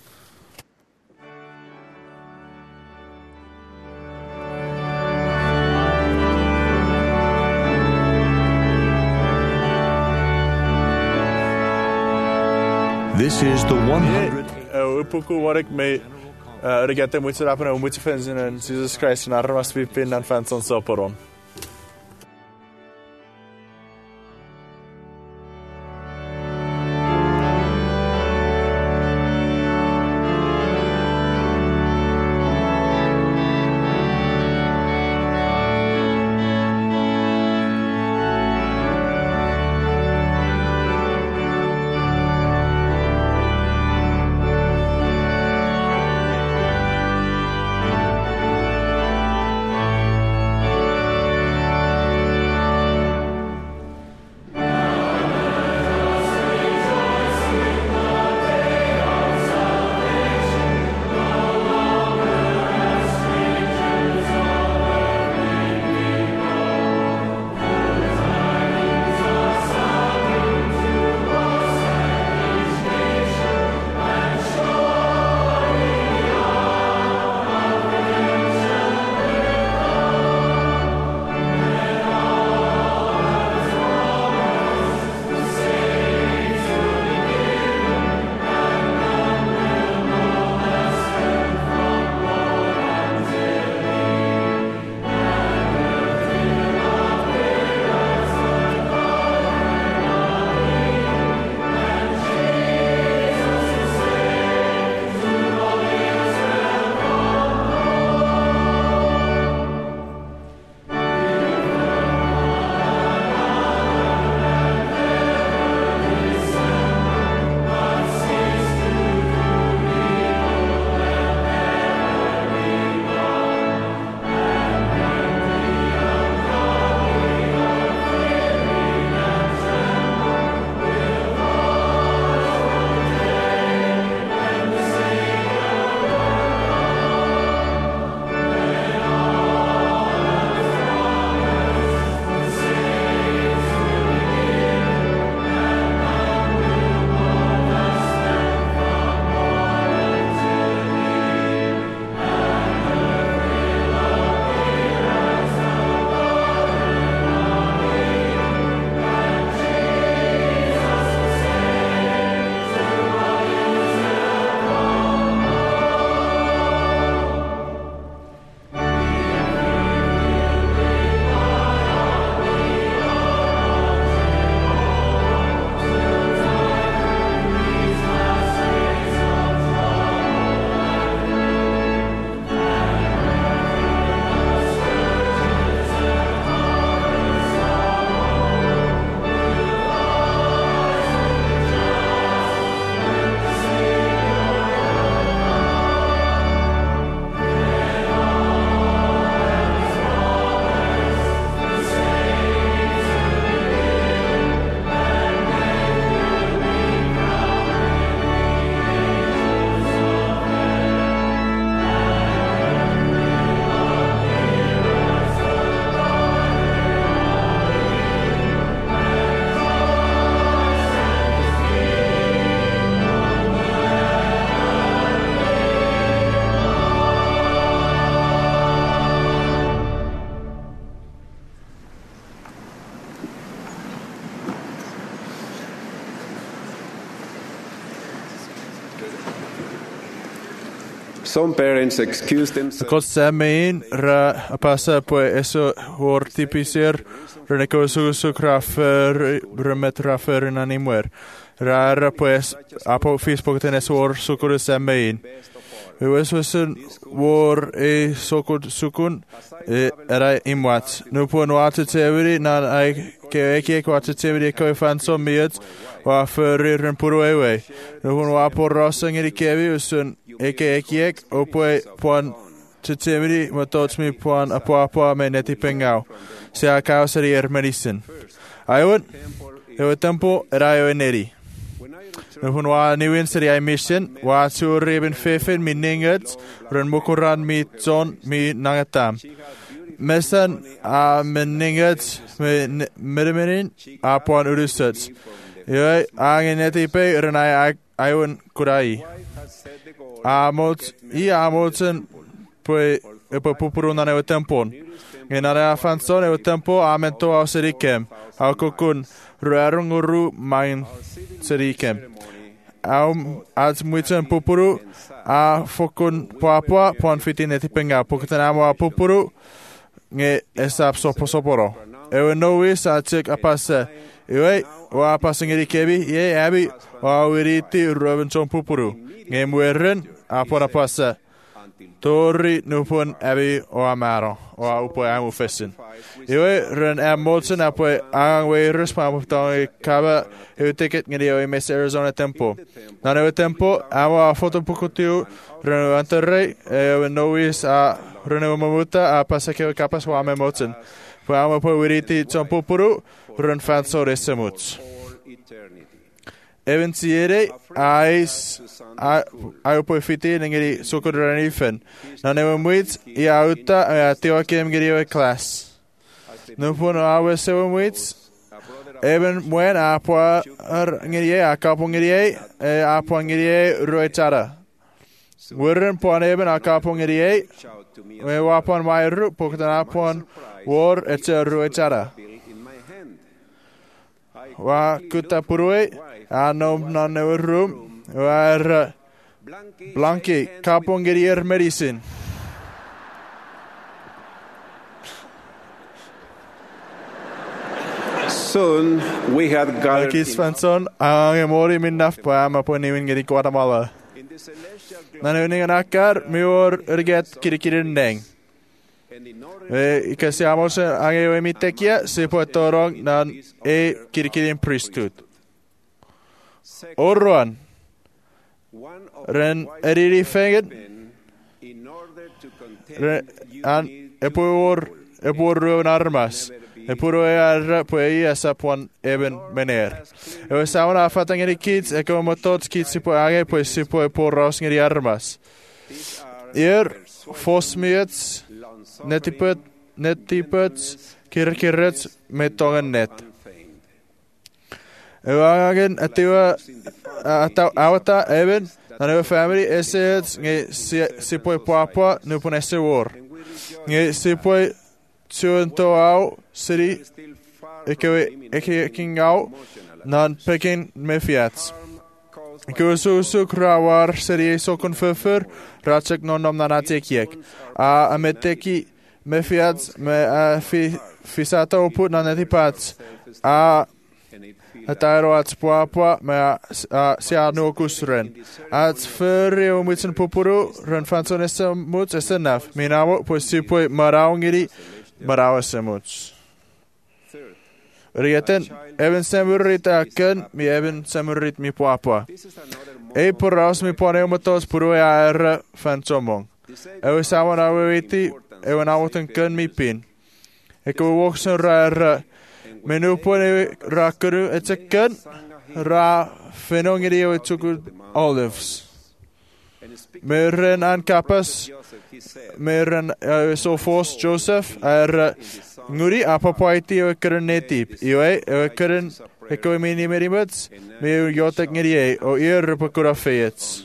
This is the 100. Upuku wat ik mee regete moet rapen en moet vinden in Jesus Christ en armas vi pinnan fanson soporon. Some parents excuse themselves. Kos samein ra apasa poi eso hortipisir renekosu krafer remetrafer in animer. Ra pues apo Facebook tenes or sukur samein. Weswesen war sokut era imwat. Nu på no atetseveri na ai ke atetseveri ko fan som miet wa för en puro ewe. Nu hon var på rossing i kevi usun ek och på en atetseveri mot mi på en apa med neti pengau. Se a causa di medicine. Eu tempo era eu neri. Nu hon var niwin seri ai mission wa su reben fefen mi ninget run mukuran mi zon mi nangatam. Mesan a meninget me meremerin a pon urusets. Eu angen neti pe renai aiun kurai. Amotsen poi pupuru na eu tempon. Ngenara fanson eu tempo amento au serikem. Au kokun ruarunguru main serikem. Als muitsen pupuru a fokun poapua pon fitin neti penga. Poktanamo a pupuru nge esap soporo. Eu nois a check apasa. Eu wa pasingeri kebi ye abi wa wiriti Robinson pupuru. Nge mueren a pora pasa. Tori nupun abi o amaro o upo amu fesin. Eu ren amotsen apo ang we respa tong kaba eu ticket ngedi o mes Arizona tempo. Na no tempo amo foto pukutiu ren anterrei eu nois a ren mamuta a pasa ke kapas wa memotsen. Po amo po wiriti pupuru ren fanso resemuts. Eventuere ai poi fiti ngeri sokorani fen. Na never muits I auta a teo kem ngeri o class. No pono awe seven muits. Even when a po ngeri a kapo ngeri a po ngeri roetara. Wurren pon even a kapo ngeri we wapon my ru poktan apon war et roetara. Wa kuta purue anom na never room war Blanky kapongerier medicine. Soon we had gathered Kis Fanson ang mori minaf pa maponiwin ngeri Guatemala. Nanuning nakar mior erget kirikirin kasi amos ang emitekia se potorong nan kirikirin priesthood. Orwan ren eriri fengen an epur armas epuro ar poi asa pon even mener e sauna fatang eri kids e como tots kids si po age pues si po porros ngeri armas fosmiets netipet kirkirets metongen net Ewagen atiwa awata even na newe family esets nge si poi papa nu ponesse war nge si poi tsuento au siri eke kingau nan pekin mefiats Ike su krawar siri so konfefer ratchek nonom nanatekiek a ameteki mefiats me fisata oput nanetipats a Atairo ats puapua me sia no kusren. Ats ferri o mitsen pupuru ren fanson esemuts esenaf. Minavo pues si poi marau ngiri marau esemuts. Rieten even semurit aken mi even semurit mi puapua. E porraus mi poneumatos puru er fansomong. Eu sawan awiti eu nawoten ken mi pin. Eko woksen ra Menu pone rakuru eteken ra fenongeri etuku olives. Meren an kapas meren sofos Joseph nguri apapaiti o kernetip. Iwe kern eko mini merimuts me yotek ngeri o pakura feyets.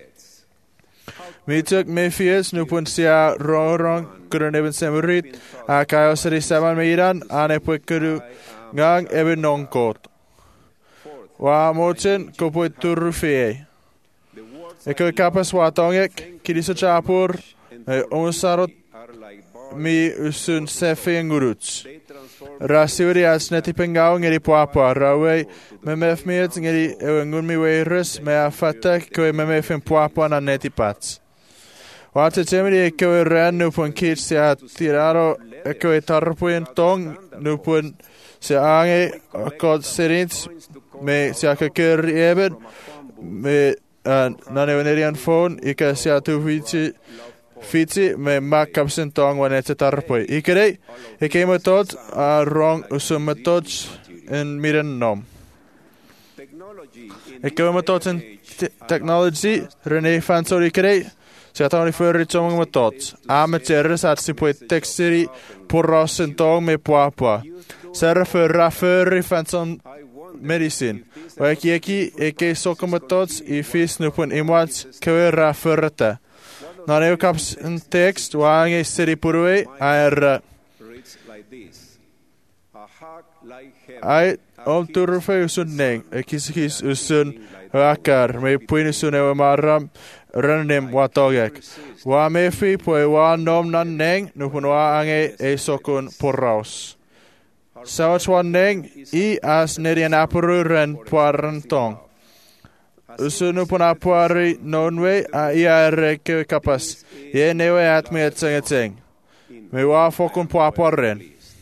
Mituk mefies nupun sia rorong kurun even semurit a kayo seri saman meiran ane pekuru ngang even nongkot. Wa mochen kopoi turufie. e koe kapas watongek, kilisa chapur, onsarot mi usun sefe nguruts. Rasiuri as neti pengau ngeri puapa, rawe memef miet ngeri ngun mi weiris, me afata koe memef in puapa na neti pats. Wate temeri e koe ren nupun kit se a tiraro e koe tarpuin tong nupun se ange kod serint me se a kakir eben me nane wanerian phone ika se a tu Fiti me makapsin tong wanete tarpoi. Ikere, ike metod a rong usum metod in miren nom. Ike metod in technology rene fansor ikere. Se atani fyrir tomong metod. A meteres at si poi textiri porros in tong me puapa. Serre fyrir fanson medicine. Wa eke soka metod I fis nupun imwat kewe rafurete. När jag kaps en text och jag ser I purue är om turfe usun neng kis usun hakar me puin usun ewa maram rennem watogek wa mefi poe wa nom nan neng nupun wa ange sokun porraus sawat wan neng I as nerian apuru ren puaran tong Usunu pun apuari nonwe a iare ke kapas. Ye newe at me tseng. Me wa fokun po apuaren.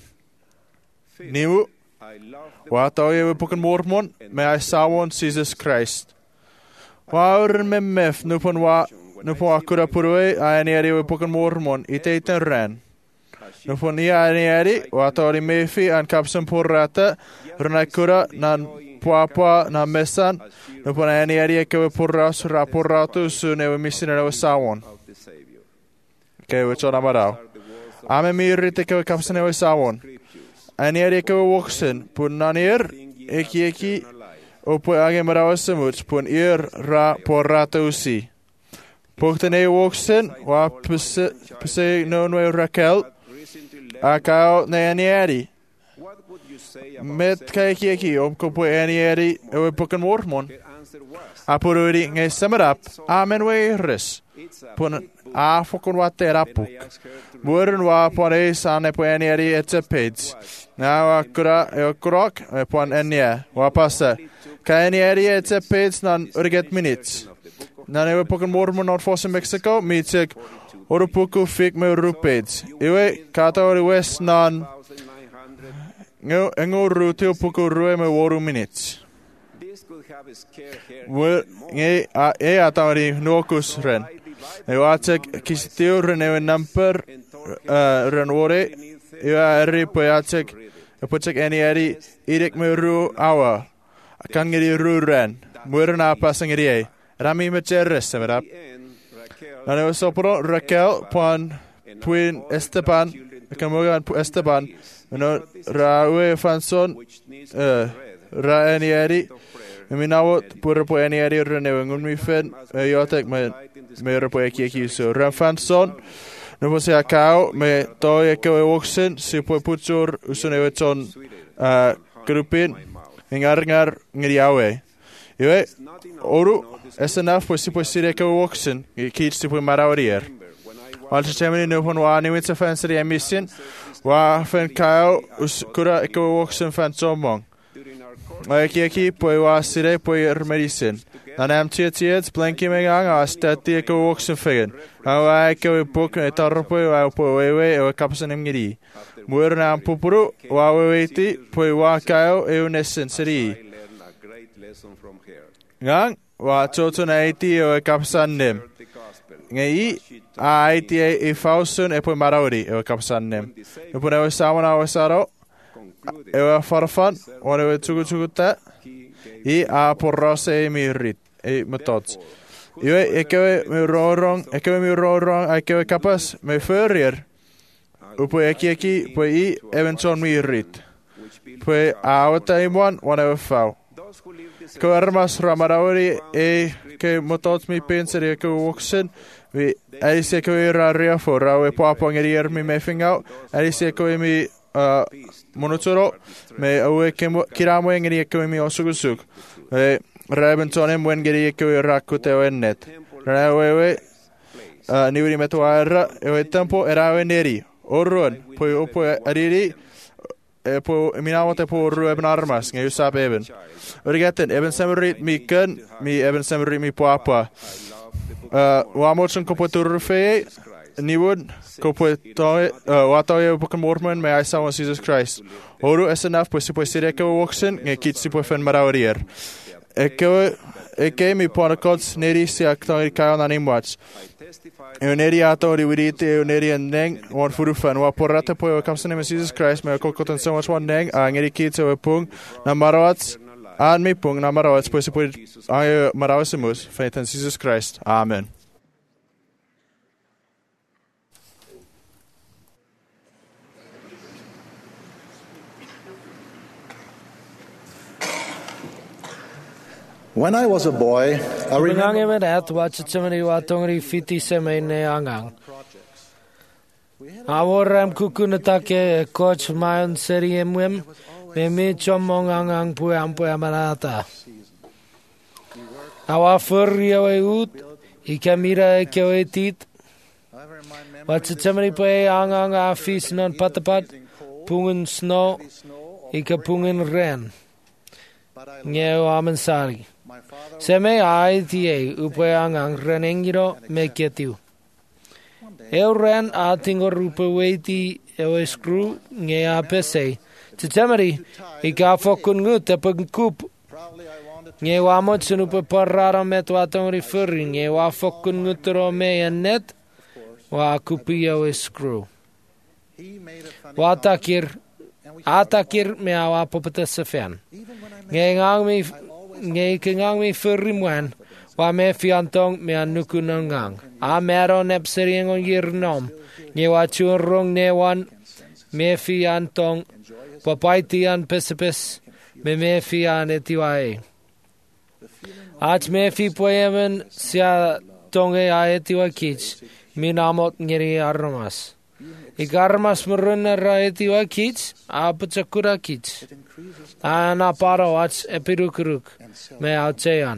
Niu. Wa tawe pokun mormon me I sawon Jesus Christ. Wa me mef nupun akura purwe a niari pokun mormon iteiten ren. Nupun ia niari wa tawe mefi an kapsen porrata runakura nan puapa na mesan nupun ani ari ke porras raporatu sunewe missionero sawon ke wechona marau ame mirite ke kapsnewe sawon ani ari ke woksen pun nanir eki opo age marau semut pun ra porratu si poktene woksen wa pse nonwe Raquel akao ne ani ari Met kijkie om kopo enieri we poken mormon. Apururi nge semerap amen we res. Pun a fokon wa terapuk. Buren wa pone sane po enieri etepeds. Na akura krok pon enia wa passa. Ka enieri etepeds nan urget minutes. Nan we poken mormon not for Mexico meetsek orupuku fik me rupeds. Iwe katori west nan Ngo ruteo puko rue me 4 minutes. Nge atawari nokus ren. E watek kistio ren e namper ren wore. E eri po atek eni eri irek me ru awa. Kangeri ru ren. Mueren apasang eri. Rami me cherres semerap. Nane sopro Raquel puin Esteban. Kamogan Esteban. No rawe fanson ra enieri minawot pura po enieri renewing mi fen yotek me ra po eki so ra fanson no po se akao me to eke woksen si po putsur usuneweton grupin ngar ngriawe iwe oru es enough po si po sire ke woksen kits si po marawrier alse temeni no pon wa ni mit se fanseri emission Wa fen kao kura eko woksen fan somong. Eki poi wa sire poi medicine. Nanam tiet blanki mengang a stati eko woksen fegen. Wa eko pok tarpoi wa po wewe e kapsen ngiri. Muer nam pupuru wa weweti poi wa kao e unesen seri. Ngang wa totun 80 e kapsan nem. Ngai aiti e fausun e poi marauri e kapsan nem. E poi e samana o saro e farfan o e tuguta I a porrose e mirit e metods. Io e che mi rorong e che kapas me ferier. O poi eki poi eventual mirit. Poi a taimon one fau. Ko armas ramarauri e che motots mi pensare che woksen vi ai se ko ria for au e papo ngerier mi me fingau ai se ko mi monotoro me au e kiramo ngeri ko mi osugusuk e rabentonem wen ngeri ko rakute ennet Rawewe ni wedi metwara e tempo erawe neri. Orron poi opo ariri po minawote po ru eben armas nge usap eben. Urgeten eben semerit mi ken mi eben semerit mi papa. Wamotsen ko poturfe ni would ko potoy watoy po mormon me I saw Jesus Christ. Oru is enough po si po sireke woksen nge kitsi po fen marawrier. Eke mi po kods neri si aktor kayon anim watch. Neri atori wirite neri neng one furu fan wa porata po kamsen name Jesus Christ me ko koton so much one neng angeri kitsi we pung na marawats an mi pung na marawats po si po ay marawasemus faith in Jesus Christ. Amen. When I was a boy, I remember Aworam kukunatake coach mayon seriemwem me chomongang puam puamarata. Awa furriawe ut ikamira kewetit. What's a temeri pay angang afis non patapat pungun snow ikapungen ren. Nyeo amensari. Seme ai tie upeangang renengiro meketiu. Eu ren atingo rupe weiti eu screw nge apese. Titemeri ikafokun ngut apengkup. Nge wamot sunupe parara met watong referi nge wafokun ngutro me net wa kupi eu screw. Atakir me awa popete sefen. Nge kengang mi furrimwan wa me fiantong me anukunangang. A mero nep seriengon yirnom. Nge wa churrong newan me fiantong papaitian pesepes me fian etiwae. Ach me fi poemen sia tonge a etiwa kich minamot ngeri armas. Ikarmas merunna ra etiwa kich a pachakura kich. Ana paro ach epirukuruk me auchean.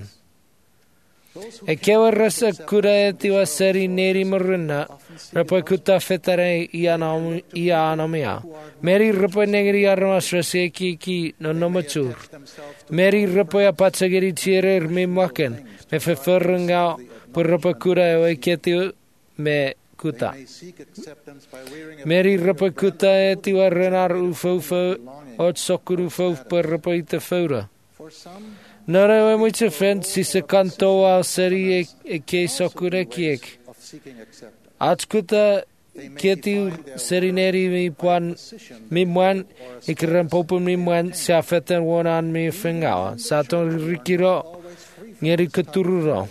Kewa rasa kura etiwa seri neri merunna rapa kuta fetare ia anomia. Meri rapa negeri armas rasa ki no nomachur. Meri rapa ya pachageri chirer me mwaken me feferunga por rapa kura ewa keti me kuta. Meri rapa kuta etiwa renar ufo ot sokuru ufo per rapa ita faura. Nara we mucha fent si se kanto al seri e ke sokure kiek. Atskuta keti serineri mi mwan ikram popo mi mwan sa feten wonan mi fengawa. Saton rikiro ngeri ketururo.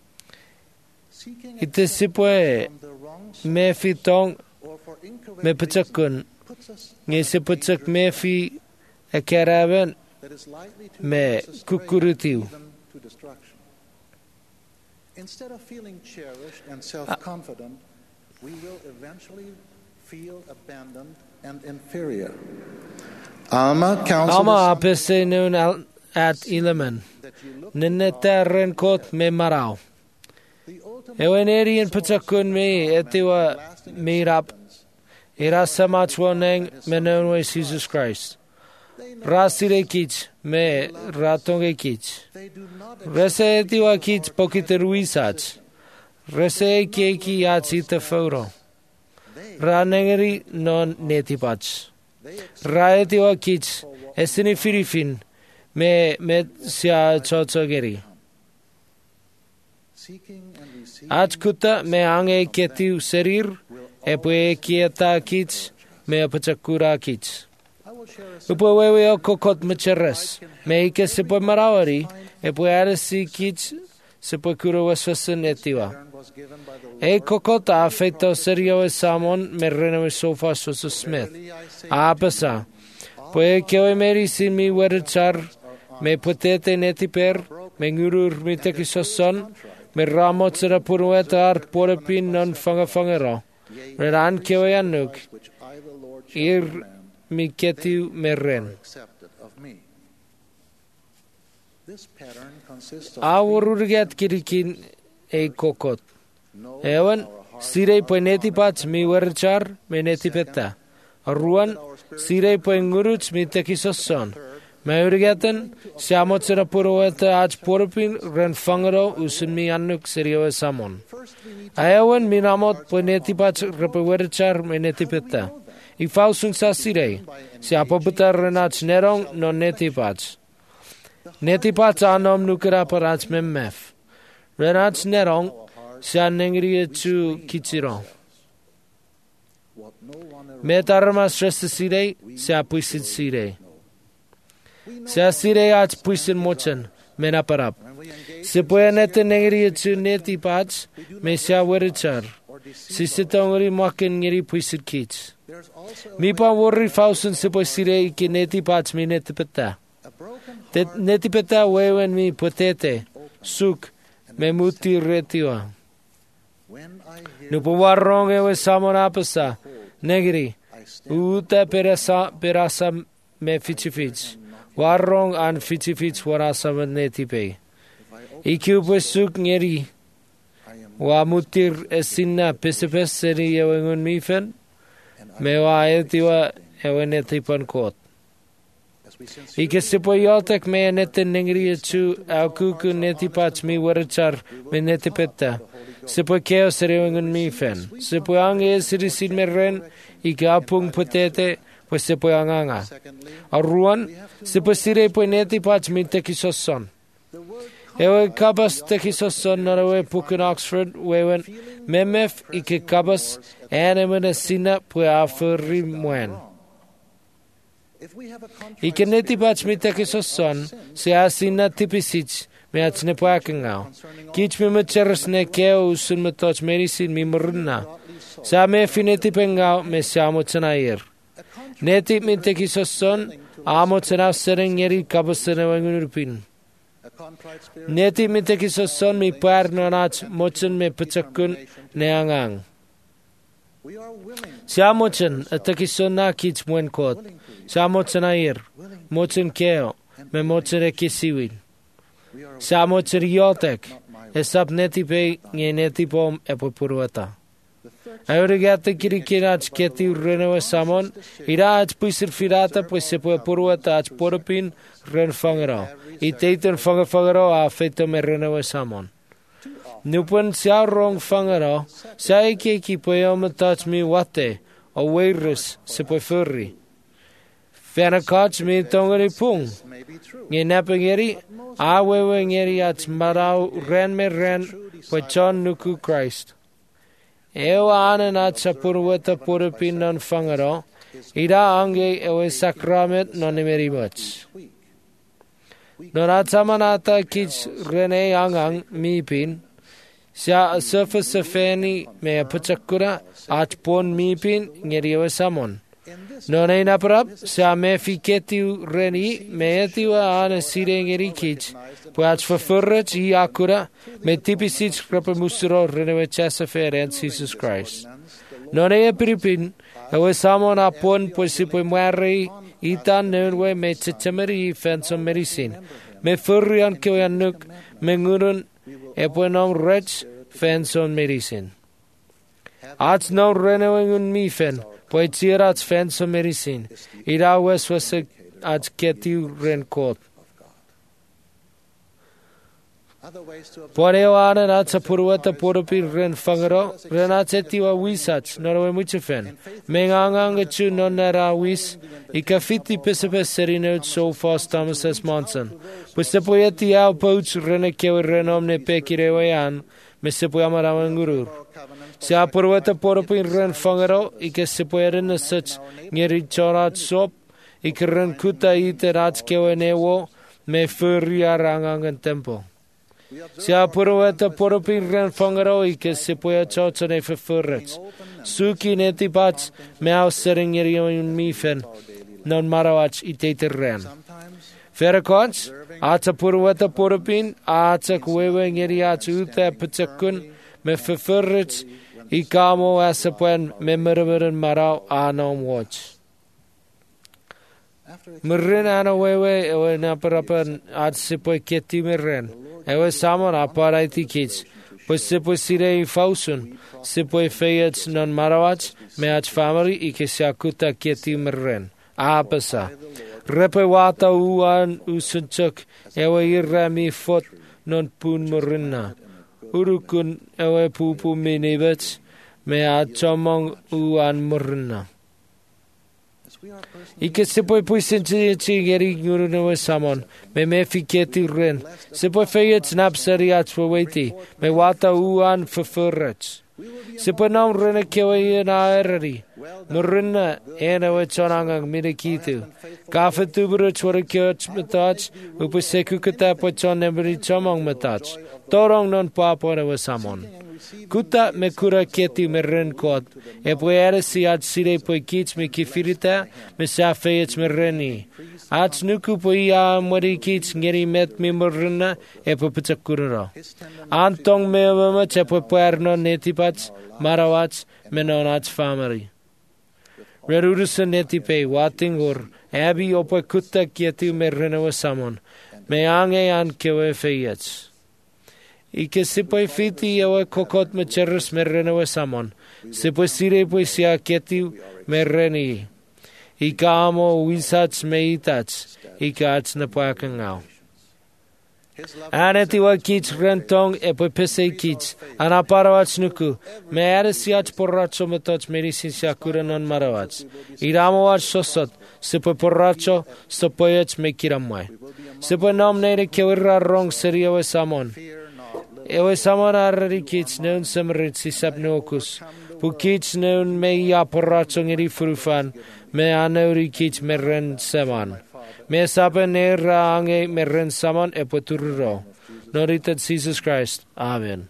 Ite sipwe me fitong me pachakun. Nge se pachak me fi e keraben me kukurutiu. Instead of feeling cherished and self-confident, we will eventually feel abandoned and inferior. Alma apese nun at ilamen. Ninetaren kot me marau. Ewenerian pachakun me etiwa mirap. Ira samachwaneng menonwe Jesus Christ. Rasire kich me ratonge kich. Rese etiwa kich pokite ruisach. Rese keki achita foro. Ranengeri non netipach. Ra etiwa kich esini firifin me sia chochogeri. Achkuta me ange ketiu serir epue kieta kich me apachakura kich. Upowewe o kokot mecheres. Me ike sepo marawari epue aresi kich sepo kuro waswasan etiwa. E kokot a feito serio e samon me reno sofa soso smith. A pasa. Poe kewe meri sin mi werechar me potete netiper me ngurur mi tekisoson me ramot sera purueta art porepin non fangafangero. Reran kewe anuk. Mi ketiu meren. Awururget kirikin e kokot. Ewan, sirei poe neti pats mi werchar me neti peta. Arruan, sirei poe nguruts mi teki sosson. Me urigeten, siamot sera puroweta ach porupin ren fangaro usun mi annuk serioe samon. Ewan, mi namot poe neti pats repe werchar me neti peta. I fausun sa sirei, siapa putar renach nerong non neti pats. Neti pats anom nukera parats memmef. Renach nerong, siya nengri etu kichiro. Me tarama stress sirei, siya puisid sirei. Siya sirei ach puisid mochen, mena parap. Si puya nete nengri etu neti pats, me siya werichar. Si sitongri makin ngiri puisid kich. Mi pa worri fausun si puya sirei ki neti pats mi neti peta. Neti peta wewen mi potete, suk, me muti retiwa. Nupo warrong ewe samon apasa, negri, uta perasa me fichifich. Warrong an fichifich warasa me neti pe. Iki upo suk ngeri, wa mutir esina pesepes seri ewe ngun mifen, me wa etiwa ewe neti pan kot. Ike sipo yotek me nete nengri etu au kuku neti pats mi werachar me neti peta. Sipo keo serewengun mi fen. Sipo ange sirisin me ren ike apung potete po sipo anganga. Aruan sipo sire po neti pats mi teki sosson. Ewe kabas teki sosson narawe pukun Oxford wewen memef ike kabas anemene sina po afuri mwen. Ike neti pats mi teki sosson, se asina tipisich, me atsne poakengau. Kich mi mecheres ne keo usun me toch merisin mi murna. Sa me fineti pengau me siamo tsenair. Neti mi teki sosson, amo tsenau sereng yeri kabasene wangunurpin. Neti mi teki sosson mi par nonach mochen me pechakun neangang. Siamo chen a teki sonna kich mwen kot. Siamo tsenair, mochen keo, me mochen e kisiwin. Siamo yotek, esap neti pe nge neti pom e popurwata. Aurigate kirikirach keti renewe samon, ira ach puisir firata pues se pue purwata ach porupin ren fangero. I teiten fangero a feito me renewe samon. Nupun siya rong fangero, siya iki pue omatach mi wate, o weiris se pue furri. Fenakach mi tongeri pung. Nge napangeri, awewe ngeri ach marau ren me ren, pachon nuku Christ. Ewa anan at sa purwata purupin non fangaro, ida ange ewe sakramet non emeribach. Non at samanata kich rene angang mipin, siya surfa safeni me pachakura at pon mipin ngeri ewe samon. Non ay naparap, siya me fiketi reni me etiwa ana sire ngeri kich, puach verfurrach I akura me tipisich rapamusuro renewe chasa en Jesus Christ. Non ay piripin, ewe samon apon pues si poi muere itan newe me chichameri fenso merisin. Me furrian kewe anuk me ngurun e poi nom rech fenso merisin. Ach non renewe ngun mi fen, poi tirats fenso merisin. Ira wes wese ach ketiu ren kot. Poreo anan at sa purwata porupin ren fangaro, ren at etiwa wisach, narawe muchefen. Mengangang etu non nara wis, ikafiti pesepes serino so fast tamas as monson. Pues se poeti au pouch rene kewe renom ne pekirewe an, me se poyamarawan gurur. Se a purwata porupin ren fangaro, ike se poyeren such ngeri chorat sop, ike ren kuta ite rats kewe newo, me furri arangang tempo. Se a purwata porupin ren fangaro ike se poya chocho ne verfurrets. Suki neti pats me au sering ngerion mifen non marawach ite ren. Verakons, atsa purwata porupin, atsa kwewe ngeriach ute pachakun me verfurrets ikamo asapwen me murmuren marau anom watch. Merin ana wewe ewe naparapan at se poy keti merin. Ewe samon aparaiti kits. Pues se puede sire fausun, se puede feyats non marawats, me ach family y que se akuta kieti merren. Apasa. Repe wata uan usunchuk, ewe irra mi fot non pun merrinna. Urukun ewe pupu minibets, me achomong uan merrinna. Y que se puede pues geri ngurune samon, me fiketi ren. Se puede feyats napsariats waweti, me wata uan verfurrats. Se puede nam rene kewe na erri. Murrinna ena we chonangang midikitu. Kafe tuberats wara kyots metach, upa seku kata po chon nembri chomong metach. Torong non papora we samon. Kuta me kura keti me ren kot. E puere si ad sire po kits me kifirita, me sa feyets me reni. Ats nuku po ia mwari kits ngeri met me murrinna, e po pitakurara. Antong me mama che po puerno netipats, marawats, me non ats family. Rerurusa netipe, watingur, abi opo kuta kietu me renawa samon, me ange an kewe feyets. Y que se puede fiti ewe kokot me cherus me renawa samon, se puede sire pues sia kietu me reni. Y ka amo wisats me itats, y ka ats na puakangao. Aneti wa kits rentong e po pese kits. Ana parawats nuku. Me aresiats porracho metots medicine sakura non marawats. Iramowats sosot. Se po porracho so poyets me kiramwai. Se po nomnere kewira rong seria we samon. Ewe samon arari kits neun semrit si sapnokus. Pu kits neun me ya porracho ngeri frufan. Me aneuri kits me ren seman. Me sabe ne range me ren saman e poturro. Noritat Jesus Christ. Amen.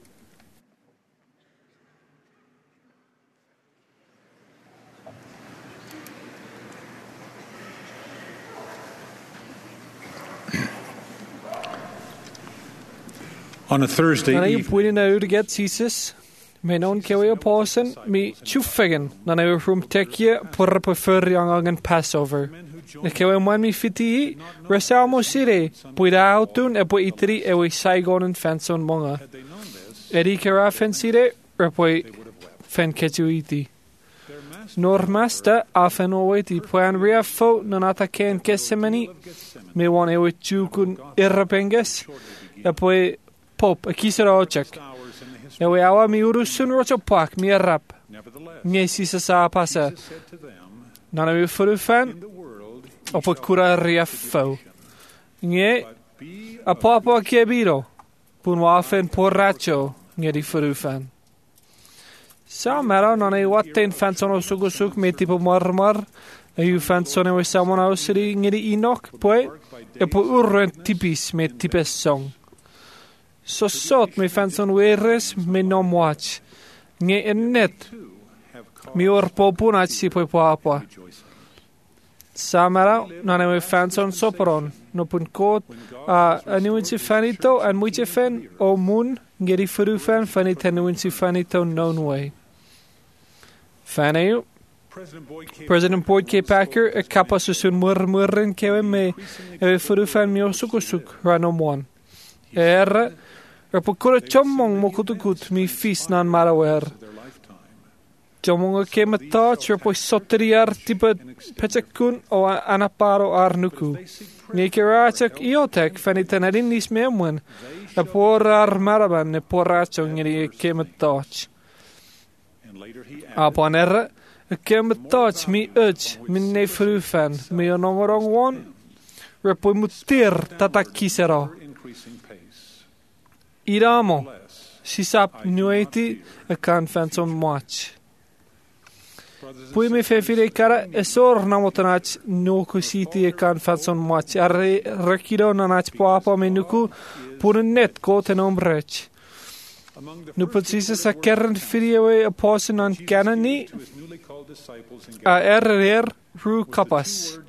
On a Thursday evening, pwede na udiget Jesus. Me non kewe oposen mi chufegen na na rum tekje por preferring Passover. Ne kewe man mi fiti resamo sire pwede autun e po itri e we saigon fanson monga. Eri kera fensire repoi fen ketuiti. Normasta afen oweti puan riafo nanata ken kesemani me wan e we chukun irrepenges e poi pop a kisera ochek. Ewe awa mi urusun rocho pak mi rap. Nye sisa sa pasa. Nana mi furufan. Opo kura riafo. Nye a popo a kiebiro. Pun wafen porracho. Nye di furufan. Sa mera nana i watten fanson o sugusuk me tipo marmar. E u fanson e we samon ausiri nye di inok. Poi e po urren tipis me tipes song. So sot me fanson weres me nom watch. Nge net. Mi or popunach si poi poapa. Samara nana me fanson sopron. No pun kot a nuinsi fanito and muiche fan o moon ngeri furu fan fanita nuinsi fanito known way. Faneu. President Boyd K. Packer a kapasusun murmuren kewe me e furu fan mi osukusuk ranom one. Rapokura chomong mokutukut mi fis nan marawer. Chomong ke mata chirpo soteriar tipe pechakun o anaparo arnuku. Nikeratak iotek fanitanerin nis memwen. A porar maraban ne poracho ngiri ke matach. Upon erra ke matach mi uch min ne frufan mi onomorong one. Rapo mutir tatakisera. Iramo, sisap nueti a kan fanson match. Pui me fefire cara esor namotanach no kusiti a kan fanson match. Arre rekido nanach poapa menuku pur net go tenom rech. Nu precies a kern videoe a posen an canoni a errer ru kapas.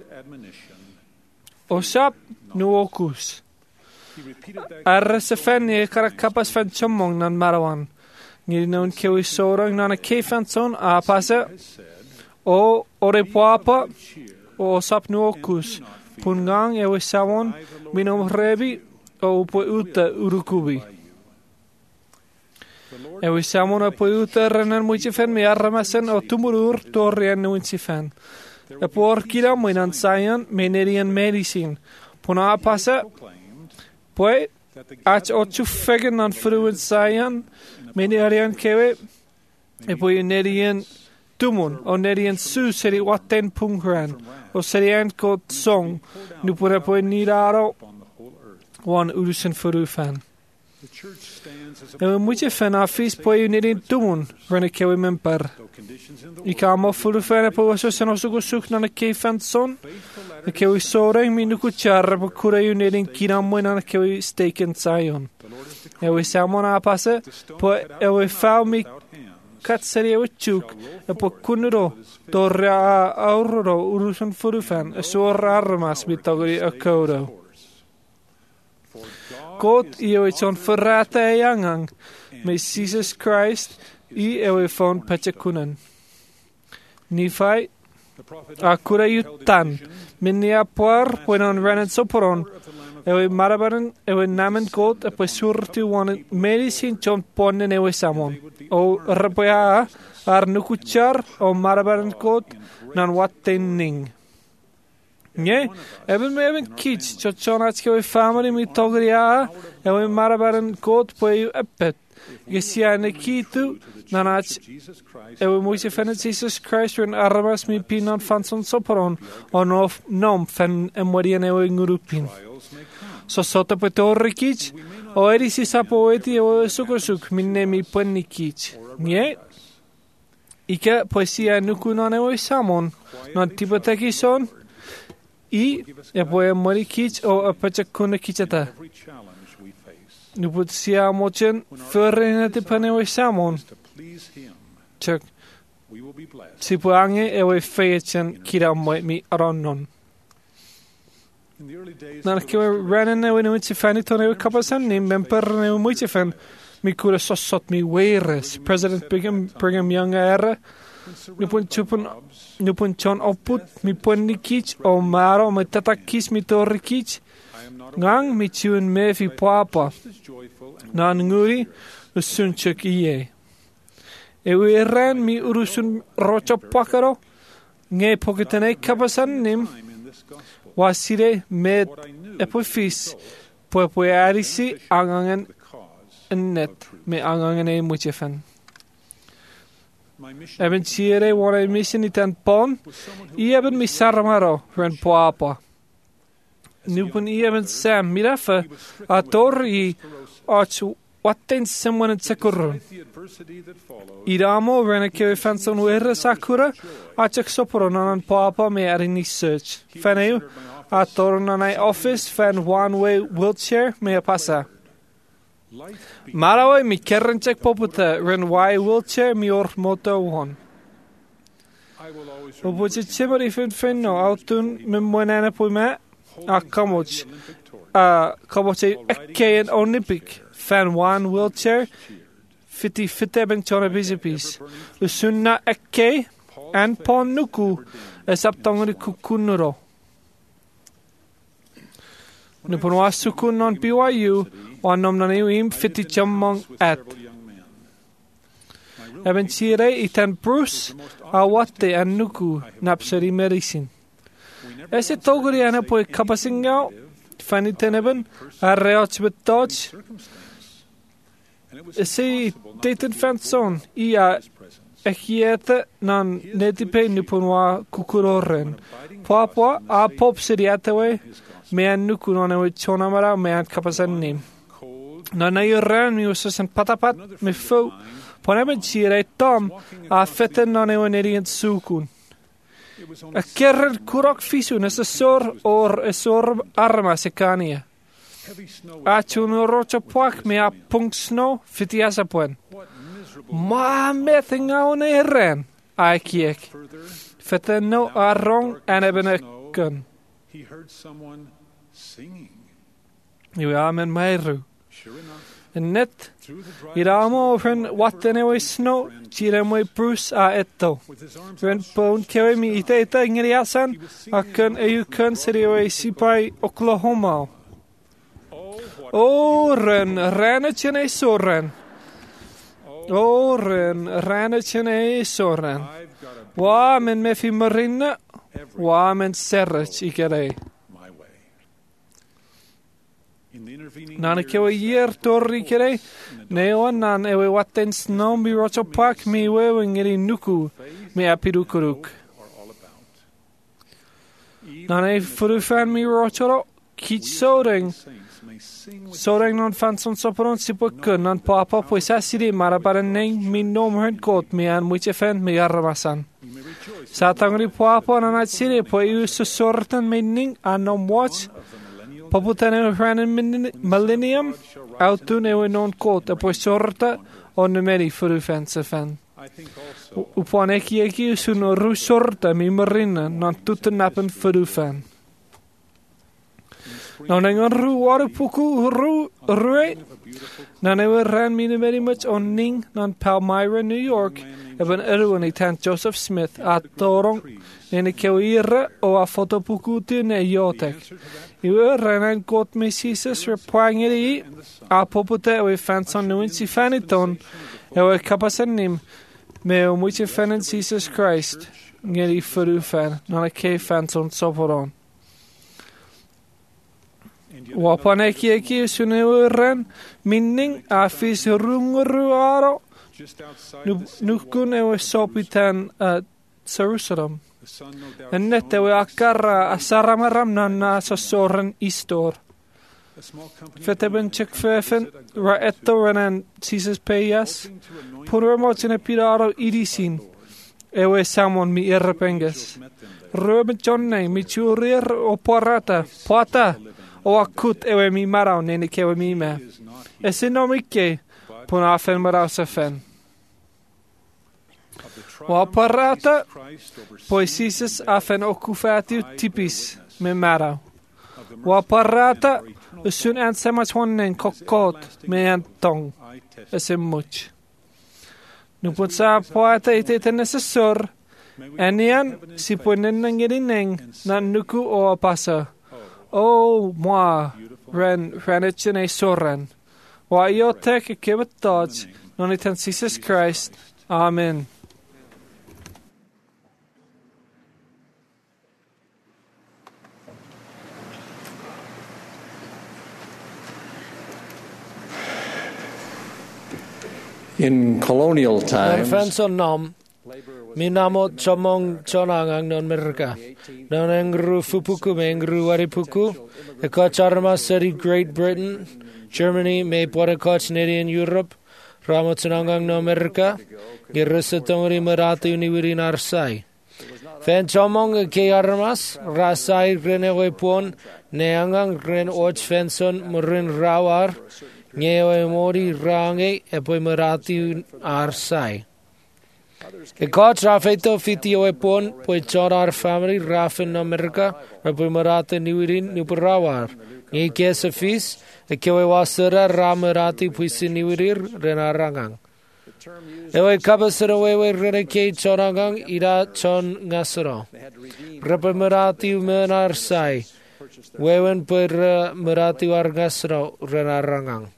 O sap nu okus. Ar se fan e kara kapas fan chomong nan marawan. Ni non kewi sorang nan a ke fanson a pasa o ore poapa o sap nuokus pungang e we sawon minom rebi o po uta urukubi. Ewy samon a pwy wyt rhan mwy ti ffen mi arramasen o tumurur dorian nhw'n ti ffen. Y bwr gyda mwyn an sayon me nerian medicine. Pwna a pasa pwy at o tŵffegen an ffrwyn sayon me nerian cewe e pwy nerian Dumun o nerian su seri waten pungran o serian kod song nu pura pwy niraro wan urusen ffrwfan. Ewy mwyti ffen a ffys pwy nerian dumun rhan y cewe memper. I ca mo ffrwfan e pwy waso sen osog o sŵch nan y ceifan son. Y cewe soreng mi nuku char po cwra yw nerian gina mwyn an y cewe steiken sayon. Ewy samon a pasa pwy ewy ffaw mi kat seri ewy tŵk e po cwnro dorra a awrro urusen ffrwfan y sŵr armas mi togri y cwro. God i ewy ton ffyrrata e angang me Jesus Christ i ewy ffôn pecha kunan. Ni fai a cwra yw tan minni a pwar pwyn o'n rhanen soporon ewy marabaran ewy namen God e pwy surti wan meri sy'n jon ponnen ewy samon o rybwy a ar nukuchar o marabaran God nan watten ning. Nye, eben me even kids, jon at ewy family mi togri a ewy marabaran God pwy yw epet. Gesia ne kitu nan at ewy mwysig ffen Jesus Christ rhan armas mi pinon fanson soporon o nom ffen ymwedian ewy ngwrwpin. So sota pwy torri kic, o eri si sapo eti ewy sukosuk minne mi pwenni kic. Nye, ika pwy si a nukunan ewy samon, nan tipoteki son, i e pwy ymwedi kic o apacha kuna kicata. Nu pwyd si a mochen ffyrrin ati pan ewy samon. Tjök, si pwy ange ewy ffeitchen kira mwy mi aronnon. Na'n cewe rhanen ewy nhw'n ti ffen i ton ewy capasan ni, mewn byrn ewy mwy ti ffen, mi cwra sosot mi weiris, President Brigham Young a era, nu pwyn tion oput, mi pwyn ni kic o maro, mi tatak kis mi torri kic, ngang mi tiwn mef i pwapa, na'n ngwri, y swnchak i e. Ewy ran mi urusun rocha pakaro, nge poketanei capasan nim, wasire med e pwy ffys pwy arisi angangen yn net me angangen e mwyti ffen. Eben tire wana mission i tan pon i eben mi saramaro rhan poapa. Nupun i eben sam mirafa a tor i ach waten semwan yn sekurrun. I ramo rhan e cewe fanson wera sakura ach ac soporon anan poapa me arin i search. Fen ew a torn an ei office fan one-way wheelchair me a pasa. Marawe mi kerrenchek poputa ren wai wheelchair mi or moto hon. O bwyd timor i ffen no autun me mwenana pwy me a comoch e ecce yn Olympic fan one wheelchair fiti ben chona bisipis. Usunna ecce an pon nuku esaptongri kukunuro. Nu pwn wasukun non BYU o anom nan yw im fiti chammong at. Eben tire i tan Bruce a wate an nuku napsari merisin. Ese togri ana pwy kapasingao fani teneben a reoch bet dodge. Ese deten fanson i a echieta nan netipe nu pwn wa kukuroren. Pwapwa a pop siriatawe me an nuku non ewy chonamara me an kapasan nim. Na na yw ran mi usas an patapat me ffw. Pon eben tire tom a feten non ewy neriant sukun. A kerren kurok fisun es a sor or esor arma se kania. A chun rocha pwak me a punk snow fiti asapwen. Ma mething awn e ren. A kiek. Feten no a rong an eben a gun. He heard someone singing. Yw amen mairu. Yn net, i'r amo rhan waten ewy snow, tira mwy Bruce a eto. Rhan bwn cewe mi i deita yngri asan, ac yn yw cyn sydd ewy sipai Oklahoma. O, rhan y tyn ei soren. Oren, rana chene soren. Wa men mefi marina, wa men serrach I gere. Nana kewa year torri kere, neo nan ewe waten snow mi rocho pak mi wewe ngeri nuku mi apirukuruk. Nana e furufan mi rochoro, kich sodeng. Sodeng non fanson soporon sipukun non papa pues asiri marabaran neng mi nomhern kot mi an muchefen mi arramasan. Satangri papa nan atsiri po iu susortan mi ning anom watch. Paputan e ranen millennium, autun e non kot, e poi sorta on meri furufan se fan. Upon eki suno ru sorta mi marina, non tutten nappen furufan. Non engan ru waru puku rue, non ewe ran mi meri much on ning, non Palmyra, New York, even erwan I tant Joseph Smith, a torong, nene kewira o a fotopuku ne yotek. Iwe renan got me Jesus repangeri a popute ewe fanson nuin si faniton ewe kapasan nim me o muche fanen Jesus Christ ngeri furu fan non a ke fanson soporon. Wapan eki sunewe ren minning a fis runguruaro nukun ewe sopitan Jerusalem. En net ewe akara asaramaram na sosoren istor. Feteben chekfefen ra etto renan Jesus peyas. Puremotine piraro irisin. Ewe samon mi irrepenges. Röben jonne mi churir o porata. Pota o akut ewe mi marau nene kewe mi me. Esinomike punafen marau sefen. Wa parata pois Jesus afen okufatiu tipis me marau. Wa parata usun ansemas honnen kokot me antong esem much. Nu putsa poata ite necessor enian si punen nangerineng nan nuku o pasa. O moi renechene soran. Wa iotek kebet dodge non itan Jesus Christ. Amen. In colonial times, mi namo chomong chonangang non merka. Non engru fupuku me engru waripuku. E kacharma seri Great Britain, Germany me porakach in Europe. Ramo chonangang no merka. Gerasa tongri marati uniwiri narsai. Fen chomong ke armas rasai renewe pon neangang ren och fenson murin rawar. Ngewe mori range e poi marati arsai. E coach rafeto fitio e pon poi chorar family rafen America e poi marati niwirin nipurawar. Nge kesa fis e kewe wasera ramarati puisi niwirir renarangang. Ewe kabasera wewe reneke chorangang ira chon ngasero. Repe marati menarsai. Wewen per marati warngasero renarangang.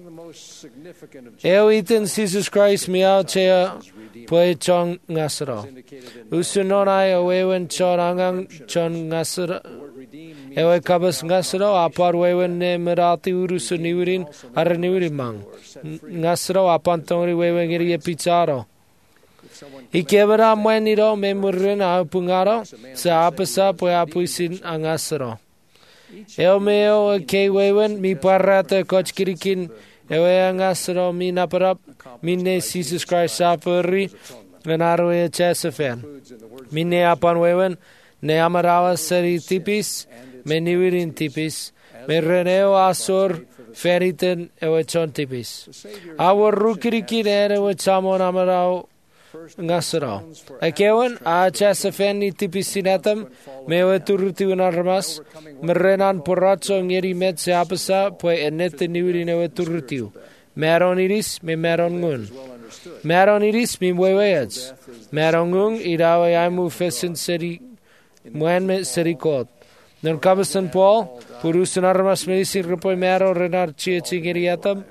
Eo iten Jesus Christ miao chea poe chong ngasero. Usunonai awewen chorangang chong ngasero. Ewe kabas ngasero apar wewen ne merati urusu niwirin ar niwirin mang. Ngasero apantongri wewen ngiri e picharo. Ikebera mweniro me murin a pungaro sa apasa poe apuisin angasero. Eo meo ke wewen mi parata koch kirikin ewe angasro mi naparap minne Jesus Christ sapuri lenaro e chesafen. Minne apan wewen ne amarawa seri tipis me niwirin tipis me reneo asor feriten ewe chon tipis. Awar rukirikin ewe chamon amarao ngasro. Akewen a chesafen ni tipis sinatam mewe turuti unarmas merenan poracho ngeri met se apasa poe enete niwiri newe turutiu. Meron iris me meron ngun. Meron iris mi weweyats. Meron ngung irawe aimu fesin seri muen me seri kot. Non kabasan Paul purusun armas medisi repoi mero renar chia chingeriatam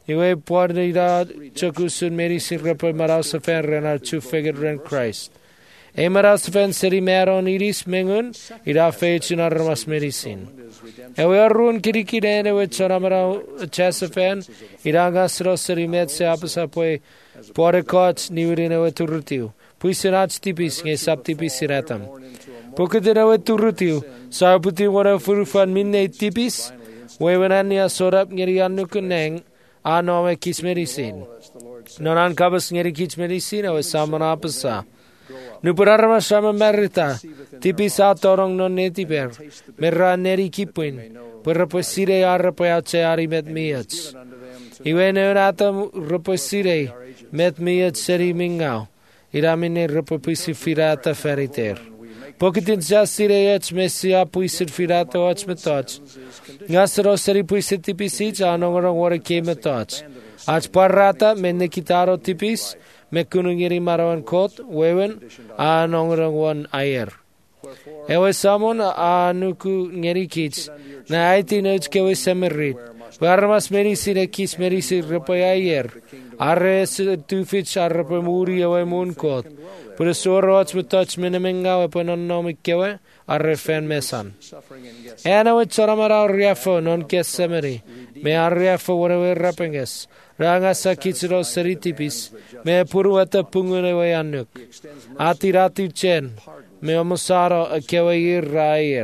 Iwe puad ira chakusun medicine repo marau safen renar tu figure ren Christ. E marau safen seri meron iris mengun ira fechin armas medicine. Ewe arun kirikiden ewe chora marau chasafen ira gasro seri med se apasa poe pore koch niurin ewe turutiu. Puisinach tipis nge sap tipis siratam. Pokedin ewe turutiu. Saputi wara furufan minne tipis. Wewenania sorap ngeri anu kuneng. Ano me kis medicine. Nonan kabas ngeri kis medicine ewe samana apasa. Nupararma sama merita. Tipis atorong non netiper. Merra neri kipuin. Peraposire arapoyace arimet miats. Iwe neonata raposire. Met miat seri mingau. Iramine rapopisi firata feriter. Pokitin jasire ets mesia puisit firata ots metots. Ngasero seri puisit tipisic anongorong wara ke metots. Ach parrata menne kitaro tipis. Mekunungiri marawan kot wewen anongorong wan ayer. Ewe samon anuku ngeri kits. Na aiti noch kewe semerit. Warmas medicine kis medicine repaya ayer. Arre tufits arre muri ewe mun kot. Pura sorots metots menemenga wepo non nomik kewe arre fen mesan. Ena we choramara riafo non kes semeri. Me arriafo warewe rapenges. Rangasa kitsiro seritipis. Me puruata pungune we anuk. Atiratu chen. Me omosaro kewe ir rair.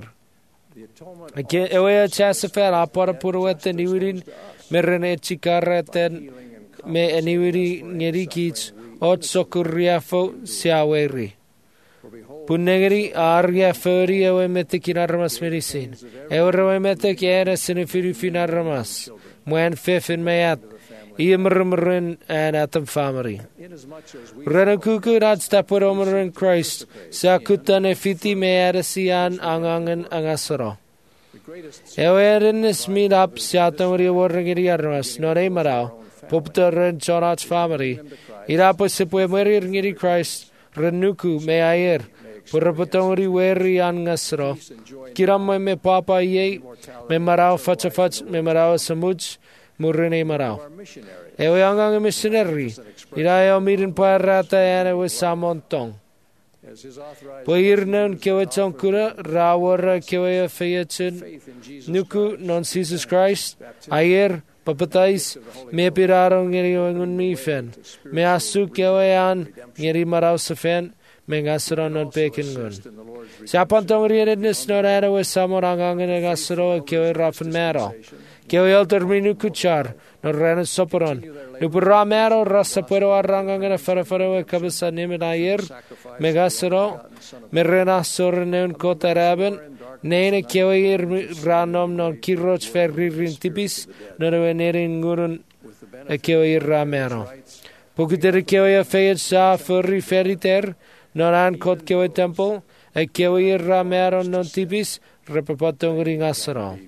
Ewe chasafer apara puruata niwirin. Me rene chikareten. Me eniwiri ngerikits. Ot sokurriafo siaweri. Punnegeri arriafori ewe metekin armas medicine. Ewe rewe metek ere sinifirifin armas. Mwen fifin meyat. Iemmermeren en atem family. Renakuku dat stapper omeren Christ. Sakutan efiti meere sian angangen angasoro. Ewe erenis meet up siatomri warrengeri armas. Nore marau. Popteren chorats family. Irapo sepue merir ngiri Christ. Renuku me ayer. Purapotongri weri angasro. Kiram me papa ye. Me marau fatchafach. Me marau samuj. Murrene marau. Ewe angang missionary. Irayo mirin parata ene we samontong. Poirnen kewe chonkura. Rawara kewe feyetchen. Nuku non Jesus Christ. Ayer. Papatais, me pirarong ngeri wangun mi fen. Me asu kewe an ngeri marau sefen. Me ngasro non pekin gun. Siapan tong riednis no rada we samorang angen ngasro kewe rafen mero. Kewe alter minu kuchar. No rena soperon. Nupura mero rasa pero arang angen farafara we kabisa nimen ayer. Me ngasro. Me rena sorneun kota raben. Nene kewe ranom non kiroch ferririn tipis. Nore nerin ngurun kewe ramero. Pukiter kewe feyet sa furri feriter. Noran kot kewe temple. Kewe ramero non tipis. Repapatong ringasro.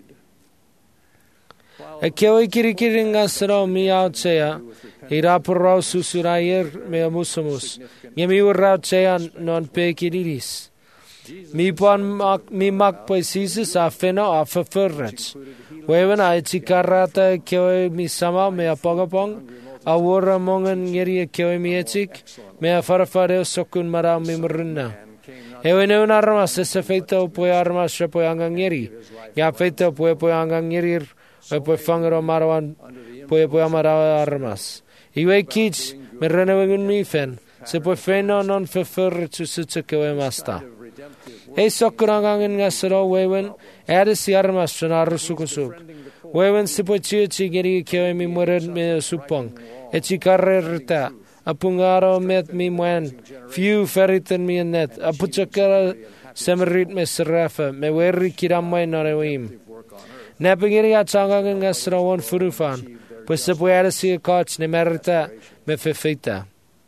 Kewe kirikiri ngasro mi outsea. Irapurau susurayer me amusamus. Ngemi urautsea non pekiriris. Mi mak Jesus a feno a verfurrets. Wewen a chikarata kewe mi sama me a pogapong. A wora mongen ngeri kewe mi etik. Me a farafare sokun marau mi mruna. Ewe neun armas se feito poe armas se poe angangeri. Ya feito poe angangeri. Poe fangero marawan poe marau armas. Iwe kits me renewengun mi fen. Se poe feno non verfurrets su kewe masta. Hey sokurangangen ngasro wewen si armas sonar sukusuk. Wewen sipo chichi geri kewe mi muren me supong. Echi karrerta. Apungaro met mi mwen. Few feriten mi net. Apuchakara semerit me serafa. Me weri kiramay norewim. Nepagiri atsangangen ngasro won furufan. Pues sipo si koch ne merita me fefita.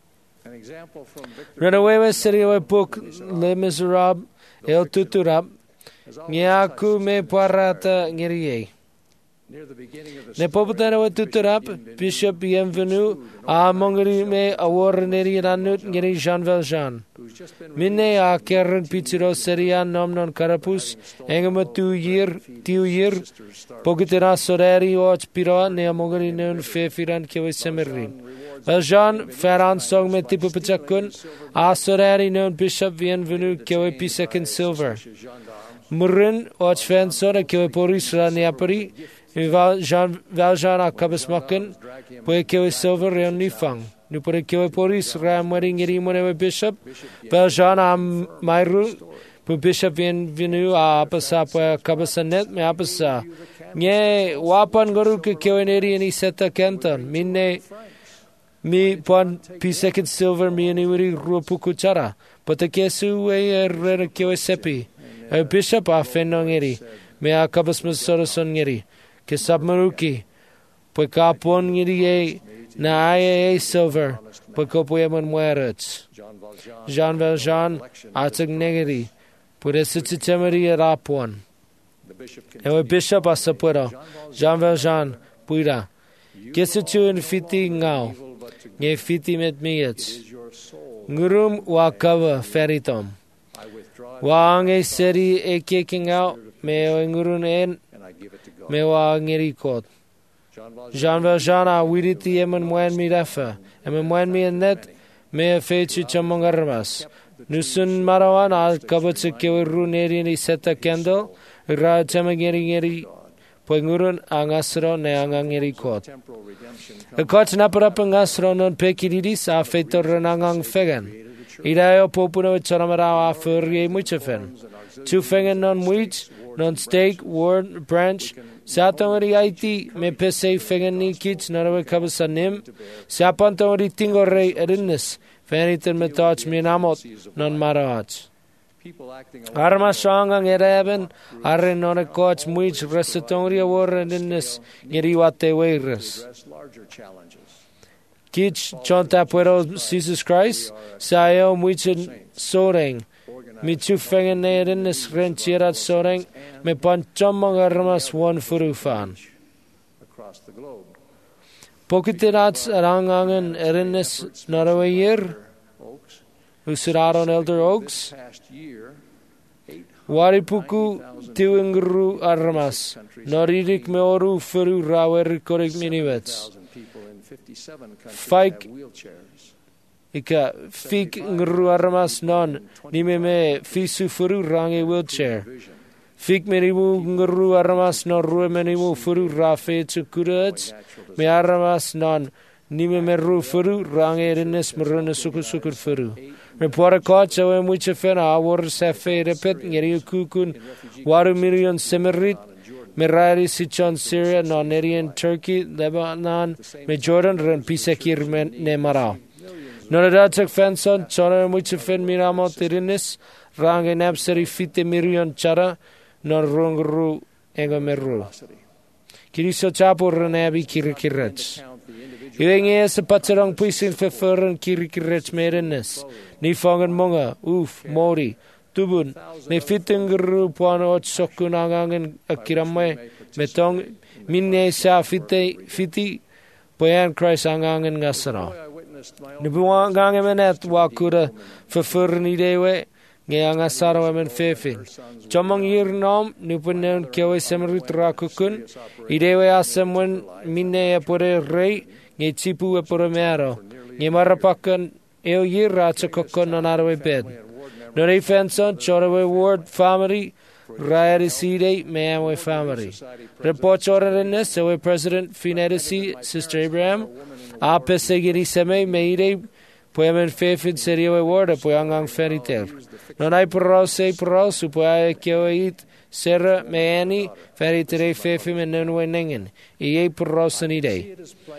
Renawewe seriwe book Le Miserable. El tuturap, ngiaku me parata ngiriye. Ne poputana wa tuturap, Bishop Bienvenu, a mongeri me a warneri ranut ngeri Jean Valjean. Minne a keren pizzero seria nomnon carapus, engema 2 year, pokitera soreri och pira ne a mongeri neun fefiran kewe semerin. Valjean feran song me tipu pachakun, a soreri neun Bishop Bienvenu kewe pisekin silver. Murin och fen sora kewe poris raniapari, Jean Valjean a kabasmaken, poe kewe silver reon nifang. Nu pore kewe poris ram wedding ngeri monewe Bishop. Valjean a mairu, pu Bishop Bienvenu a apasa poe kabasanet me apasa. Nye wapan goru ke kewe neri ni seta kenton. Minne mi pon pisekin silver mi aniwiri rupu kuchara. Pata kesu we rere kewe sepi. Bishop a fenno ngeri. Me a kabasmasora son ngeri. Ke sabmaruki, poe kapon ngiri na aye silver, poe kopoe man muerets. Jean Valjean atag negeri, poe sititemeri rapon. Ewe Bishop asapura, Jean Valjean puira. Kesitu in fiti ngau, nge fiti met miets. Ngurum wa kava feritom. Wa ange seri e kicking out, me o ngurun en, me wa ngeri kot. Jean Valjean a wiriti emen mwen mi refa, emen mwen mi net, me a fetu chamongarmas. Nusun marawan a kabutse kewe ru neri ni seta kendel, ra ngeri, poe ngurun a ngasro ne a ngeri kot. E kot naparap ngasro non pekiridis a fetor renangang fegen. Idayo popuna charamara a furrie muchefen. Tu fegen non muich, non steak, word, branch, Satangori aiti me pese fegen ni kits narawe kabasanim. Sapantangori tingo rei erinnes. Feniten metach minamot non marach. Arma shangang ereben arre non coach muich resitongri awar erinnes ngeriwate weiras. Kits chonta puero Jesus Christ sayo muichin soreng. Mi tu fengen erinnes rentirat soreng. Me panchamang armas one furufan. Pokitirats arangangen erinnes narawayir. Usiraron elder oaks. Waripuku tiwingru armas. Noririk meoru furu rawer korik miniwets. Fike ika fik ngru armas non nimeme fisu furu range wheelchair. Fik menimu ngru armas non rue menimu furu rafe tsukurats. Me armas non nimeme ru furu range erinnes merune sukur furu. Repora koch awe muche fena awar sefe repet ngeri kukun waru million semerit. Me rari sichon Syria non Nerian Turkey Lebanon me Jordan ren pisekir ne marao. Noradatsak fenson chora muche fen miramot erinnes range napseri fite million chara non rungru ego meru. Kiriso chapo renabi kirikirets. Iwenge se patsarang puisin verfuren kirikirets merennes. Ni fangen monga, mori, tubun. Me fitengru puano ot sokun angangen akiramai. Metong minne sa fiti poyan Christ angangen ngasara. Nibuang gangen menet wakura verfuren idewe. Ngayanga saraw men fefin. Chomang yir nom nupunen kewe semrit rakukun. Idewe asemwen minne apore rei. Ngay tipu apore mero. Ngay marapakan eo yir ratsakokon nanarawe bed. Nore fenson chorawe ward family. Rayadiside meawe family. Report chorarenes ewe President Finedisi Sister Abraham. Apesegiri seme meire. Poemen fefin serio word poyangang feriter. Non ai porose poa keoit serra meani feritere fefim en wenengen. Ie porosanide.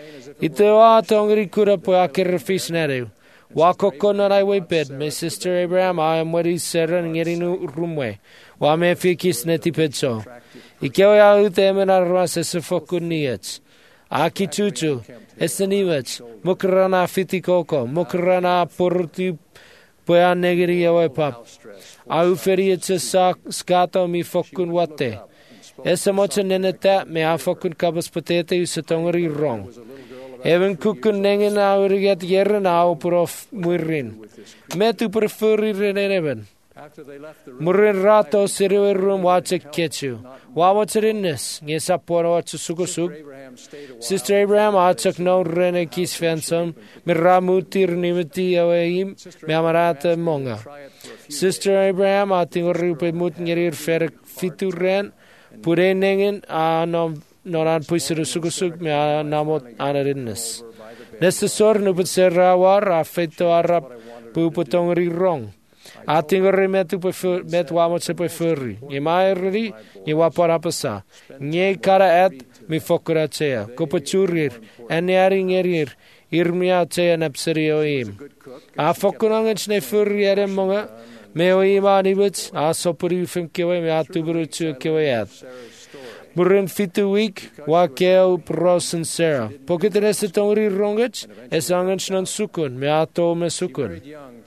Ito tongri kura poa kerfis neru. Wakoko non ai we bed me Sister Abraham I am weri serra ngerinu rumwe. Wa me fikis neti pedso. Ikeo utemen armas esfokun niets. Aki tutu, esnivets, mukrana fitikoko, mukrana porti poya negiri yawe pap. Au ferietse skato mi fokun wate. Esa mocha neneta me afokun kabas potete sa tongari rong. Even kukun nengen aurigat yeren au prof muirin. Metu preferi reneben. Murin rato siriwe room watcha ketchu. Wawaterinnes, Yesapora watcha sugusug. Sister Abraham achak no rene kis fensum. Miramutir nimiti aweim. Me amarata monga. Sister Abraham atingorupe mutngerir fer fituren. Pure nengen anom noran puisiru sugusug me anamot anarinnes. Nesta sor nubut serrawar afeto arab pupotongri rong. Atingori metu met wamot se pefuri. Ni mairi ni waparapasa. Ni kara et mi fokura chea. Kopachurir eniari ngerir irmia chea nepseri oim. A fokunangach ne furi ere monga me oim anibut a sopuri fim kewe me atuburu chu kewe et. Burin fitu week wa keo prosen sera. Poketerese tongri rongach es angach non sukun me ato me sukun.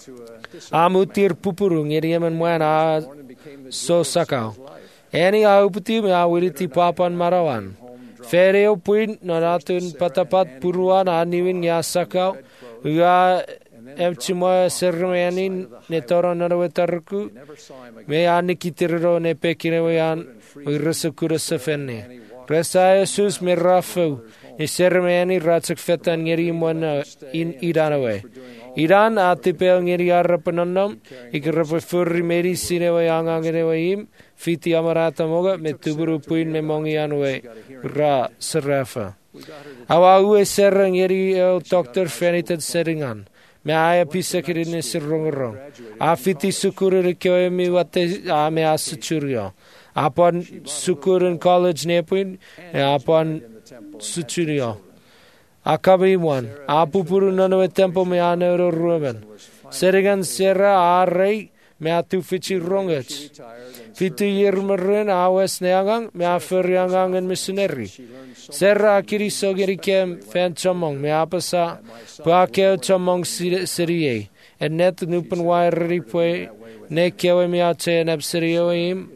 Amutir pupuru ngeriaman muana so sakau. Any auputi me awiriti papan marawan. Fereo puin noratun patapat puruan aniwin ya sakau. Uga emchimoya sermeanin netoro narawetarku. Me anikitirro ne pekirewayan uirasakura fenne. Resa Jesus me rafu. Isermeani ratsak fetan ngerimwan in Iranawe. Iran atipel ngeri arapanonnom ikrapefuri meri sinewa yangangerewaim fiti amarata moga metuburu puin memongianwe ra serafa. Awawe serra ngeri doctor fenited seringan. Me aya pisa kirine sirrongrong. Afiti sukuru kyo mi wate ame asuchurio. Upon sukurun college nepuin upon suchurio. Akabiwan, apupuru nanawe tempo me anero ruben. Serigan serra arrei me atu fichi rongach. Fitu yirmerin awes neangang me aferiangang en missionary. Serra akiri sogeri kem fan chomong me apasa pakeo chomong serie. En net nupen wairi pwe ne kewe me ache en abserio im.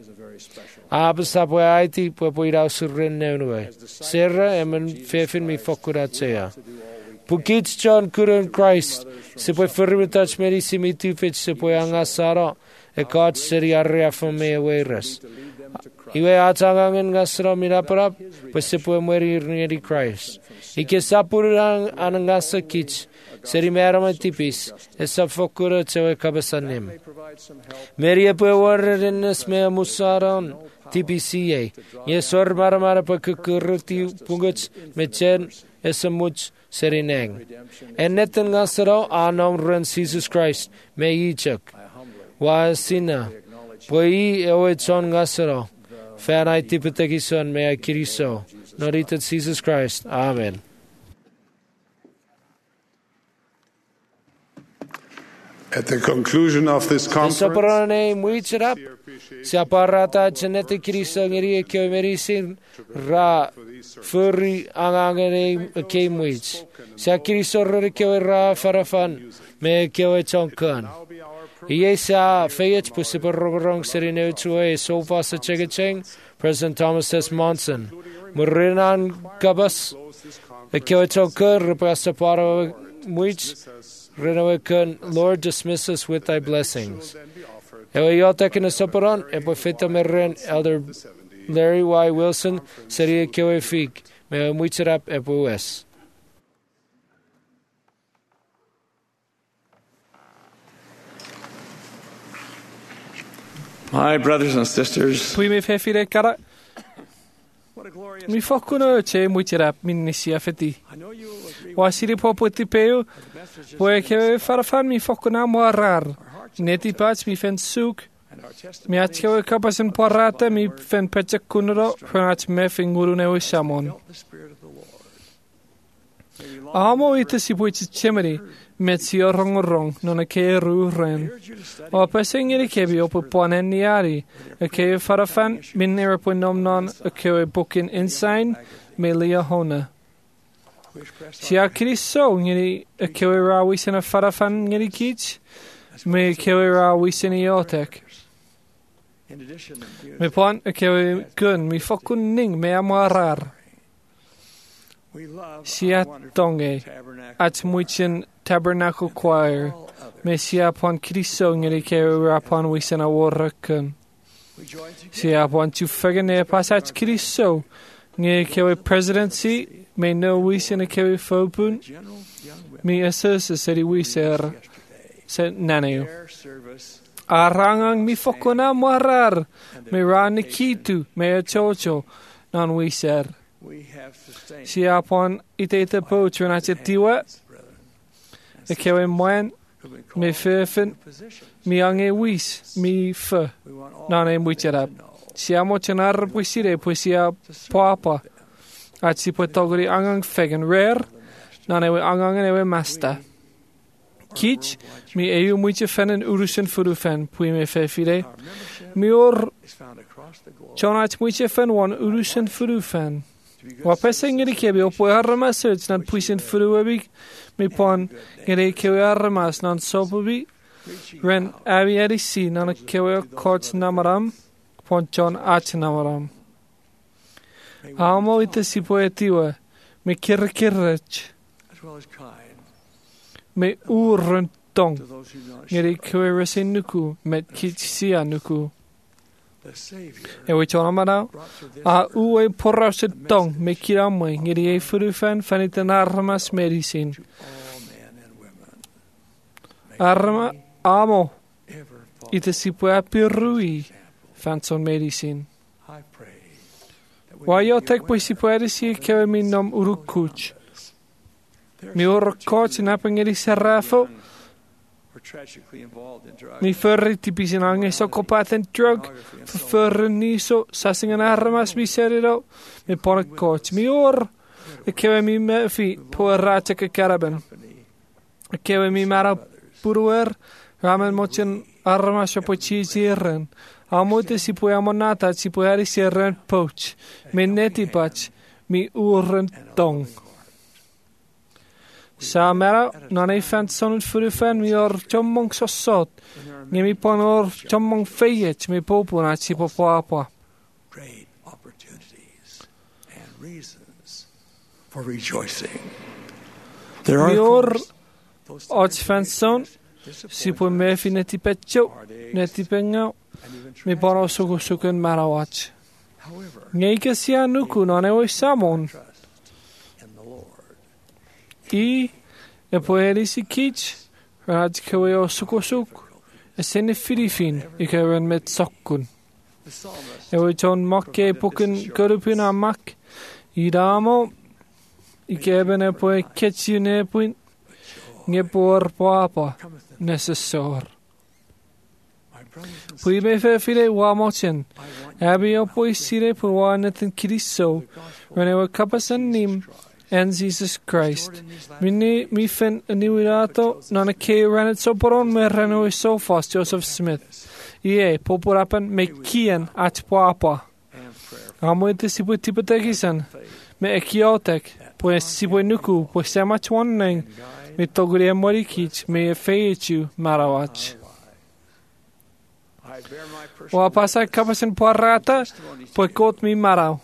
Apasa pwe aiti pwe irau surren neunwe. Serra emen fefin mi fokurachea. Pukits John kurun Christ. Se pwe firmitach meri simitu fich se pwe angasara. E God seri arrea from me aweras. Iwe atangangen ngasra miraparap. Pwe se pwe mweri irneri Christ. Ike sapurang anangasa kich. Seri merama tipis. E sa fokura chewe kabasanim. Meri e pwe warrenes me musaron. TPCA. Yesor maramara pa kukuruti pungach mechen esamuch serineng. En neten ngasaro anom ren Jesus Christ me yichak. Wa sina. Poi ewe chon ngasaro. Fanai tipitakison me akiriso. Noritat Jesus Christ. Amen. At the conclusion of this conference, Siaparata Janete Kirisa Ngiri Kemerisin Ra Furi Angangane Kemwich. Siakiriso Rikera Farafan Me Kewe Chonkan. Yesa Fayet Pusiparong Serinochue Sofa Sachegacheng, President Thomas S. Monson, Murinan Gabas, the Kewe Chonkan, Repasapara Mwich. Lord, dismiss us with thy blessings. Ewayotek in a soparon, Epofita Meren, Elder Larry Y. Wilson, Seria Kyoe Fig, me muicherap Epos. My brothers and sisters, Pui me fefire kara. Mi fokkuno che muicherap minisia feti. Wasiri popoti peu, poe ke farafan mi fokkuna morar. Neti pats mi fen suk. Mi atkewe kapasen porata mi fen petse kunro, fanat me finguru ne shamon. Amo ite si puichi chemeri, mezio rong non a ke ru ren. O pesengeri kebi opo ponen niari, a ke farafan min nera punom non a ke booking insane, me lia hona. Sia Kristo ngiri a kewe ra wisen a farafan ngiri kich, me kewe ra wisen iotek. Me pon y cewe gyn, mi ffocwn ning me amarar. Sia donge, at mwyczyn Tabernacle Choir, me sia pon Cristo ngeri cewe rapon wysen a warracyn. Sia pon tu ffegen e pas at Cristo, ngeri cewe presidency, me no wysen a cewe ffobwn, mi ysys ydi wyser naneo. A rangang mi ffocwn a marar, me ran y citu, me a chocho, non wyser. Si apon I deita boat rhan at y diwa, y cewe mwen, me ffyrfyn, mi ange wys, mi ffy, non ein wyterab. Si amo chan ar bwysire, pwy si a papa, at si pwy togri angang ffegen rer, non ewe angang ewe masta. Kic, mi ew mwyti fen yn urusyn ffwrw fen, pwy me ffefire. Mi o'r chan at mwyti fen wan urusyn ffwrw fen. Wapes ngeri cebi o pwy arramas yd na'n pwysyn ffwrw ebi, mi pon ngeri cewi arramas na'n sobobi, ren awi eri si na'n cewi o cort namaram, pon John at namaram. Amo ita si pwy etiwa, mi kirrach, mi urryn dong, ngeri cewi resin nuku, met kit sia nuku. Ewe chona maraw, a uwe porraw sy dong me kiramwe ngeri e ffurufan fanit yn armas medicine. Arma amo, ita si pwy apirui fanson medicine. Waio tek pwy si pwy si cewe mi nom urukuch. Mi o'r coach yn apang ngeri serrafo, mi fyrri ti bis yn angen socopath yn drug, fyrri ni so sasing yn armas mi seriro, mi pon y coach. Mi o'r y cewe mi mefi pwy ratek y caraban. Y cewe mi mara bwrwyr, ramen mochen armas o pwy chi zirren. Amwyd si pwy amonata, si pwy ari sirren poch. Mi neti bach, mi urren dong. Sa mera, non ei fant son yn ffurufan mi o'r jommong sosod. Ni mi pon o'r jommong feiet mi bobwn at si popo apa. Mi o'r ots fant son, si pwy mefi neti petjo, neti pengaw, mi pon o'r sugusugun marawach. Ngei gysia nuku non ewe samon. I e pwy si kic, rhaid cewe o sugosug, e sen e ffirifin I cewen met socwn. Ewe John moc e bwcyn gyrwpyn a mac, I damo, I geben e pwy ketsi ne pwyn, nge bwr bwapa, nesesor. Pwy me fe fide wamochen, abi o pwy sire pwy wanet yn kiriso, ren ewe kapasan nim, en Jesus Christ. Mi fin y niwirato non y ce renet so boron me reno I sofos Joseph Smith. Ie, pobl apan me cien at pwapa. Amwyd si pwy tipategisan, me e ciotek, pwy si pwy nuku, pwy sema chwanning, me togri e morikich, me e feichu marawach. O apasa kapasin pwarata, pwy kot mi maraw.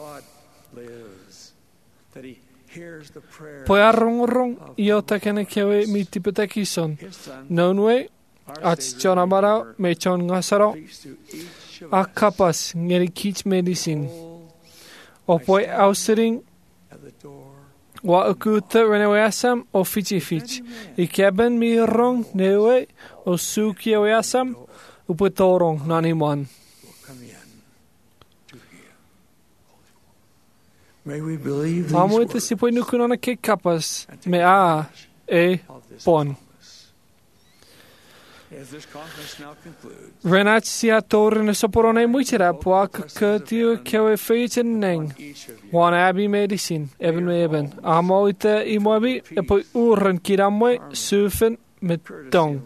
Pwy arrong io takene cewe mi tipatekison. Nonwe, at John amaraw, me John ngasaro, a kapas ngeri kich medicine. O pwy ausering, wa akuta renewe asam o fichi fich. I keben mi rong newe o suki o asam, upo torong nani man. Amwyd si pwy nukun on a ke kapas, me a, e, bon. Renat si a torin y soporon e mwitera, pwa cydio cewe ffeit yn neng. Wan abi medicine, eben me eben. Amwyd I mwabi, e pwy urren kiramwe, sufen, me dong.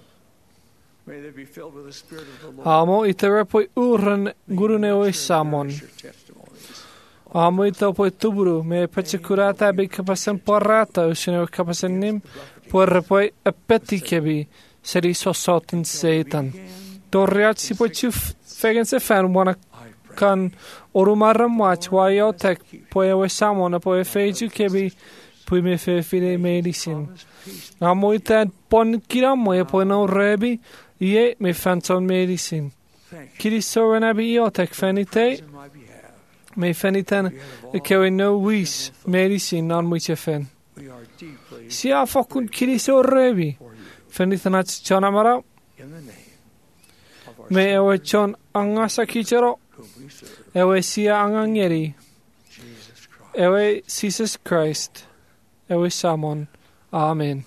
Amwyd e pwy urren gurunewe samon. Amwyd o pwy tubru, me pachacurata bi kapasan porrata, usine kapasan nim, pwy y peti kebi, seri sosot yn seitan. Dorriat si pwy chuf ffegen se ffen wana kan orumaram wach wayo tek poe we samona poe feju kebi pwy me fe fide medicine. Na mwy ten bon gira mwy poe no rebi ie me fanton medicine. Kiri soren abi io tek fenite me feniten e kewe no wis medicine non mwy te fen. Si a fokun kiri so rebi feniten at chon amara me ewe chon angasa kichero ewe sia angangeri ewe Jesus Christ ewe samon. Amen.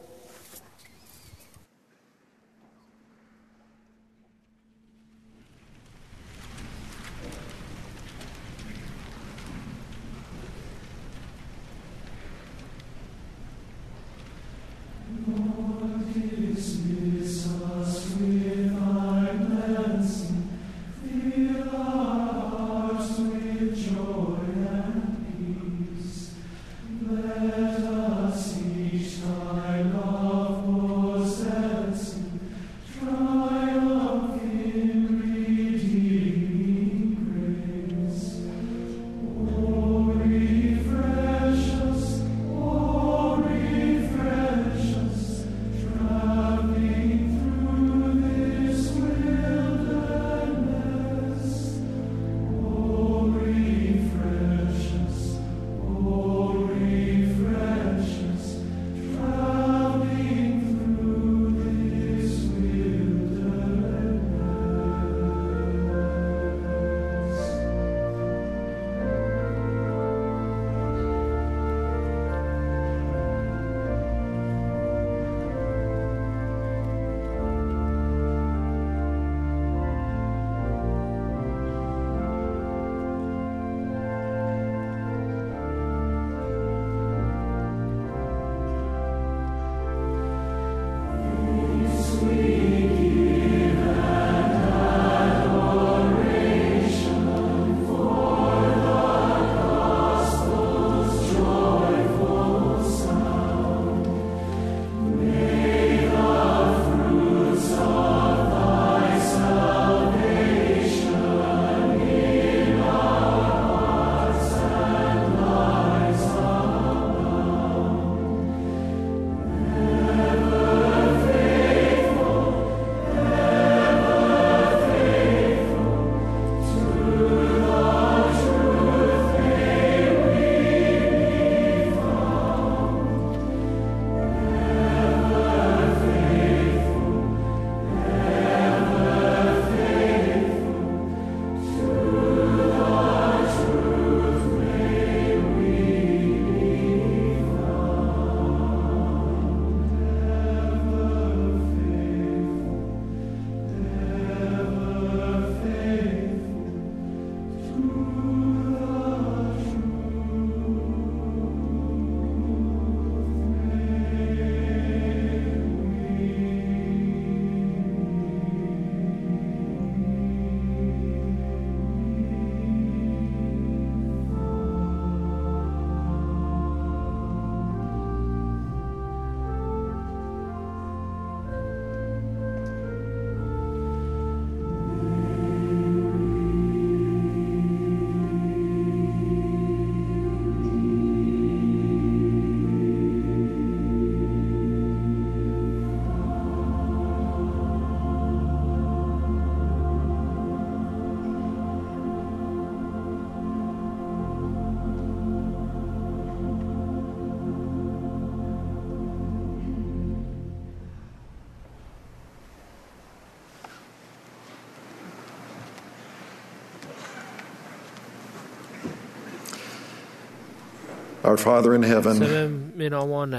Our Father in heaven, from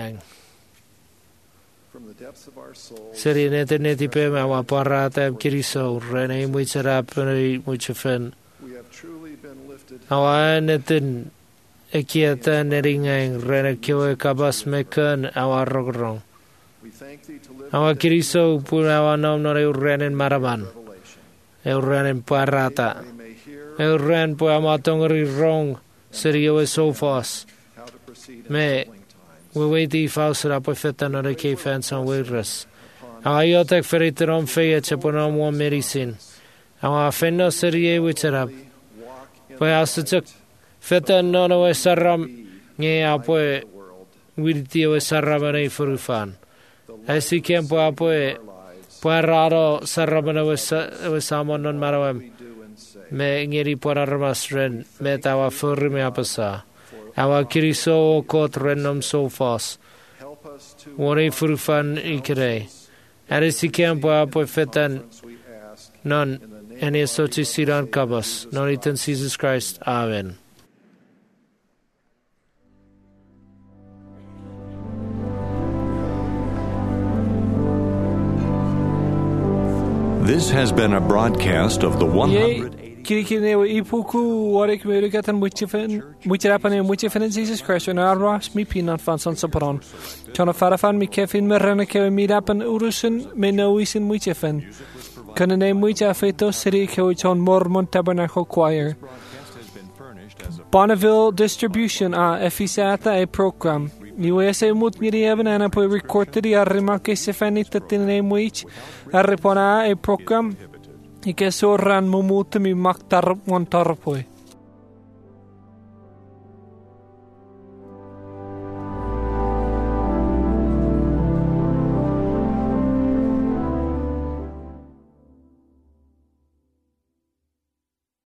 the depths of our soul, we have truly been lifted. We thank thee to live Awa kiriso pura nom no rennen maraban. Rennen parata. Rennen po amatongri rong serio sofas. Me we wait the fausra po feta no ke fans on wirras. Ayotek feriterom feyet seponom one medicine. Awa fenno serie witarab. Poi asatuk feta nono e saram nge apoe wiritio e saramane furufan. Esi kempo apoe puararo saramana we samon non marawem. Me ngeri porarmas ren me tawa furime apasa. Awa kiriso kot renom so fos. Wone furufan ikere. Esi kempo apoe fetan non and esochi siran kabas. Non itan Jesus Christ. Amen. This has been a broadcast of the 100. Kirikinewe ipuku warik merigatan muchirapan muchifen Jesus Christ and arras mi pinan fan san sapron. Kana farafan mi kefin merana ke mi rapan urusen me noisen muchifen. Kana ne mucha feto city ke on Mormon Tabernacle Choir. Bonneville Distribution efisata e program. USA mut miri even ana po recorded di arrima che se fani tatine muich arripona e program ike sorran mumut mi maktar montar poi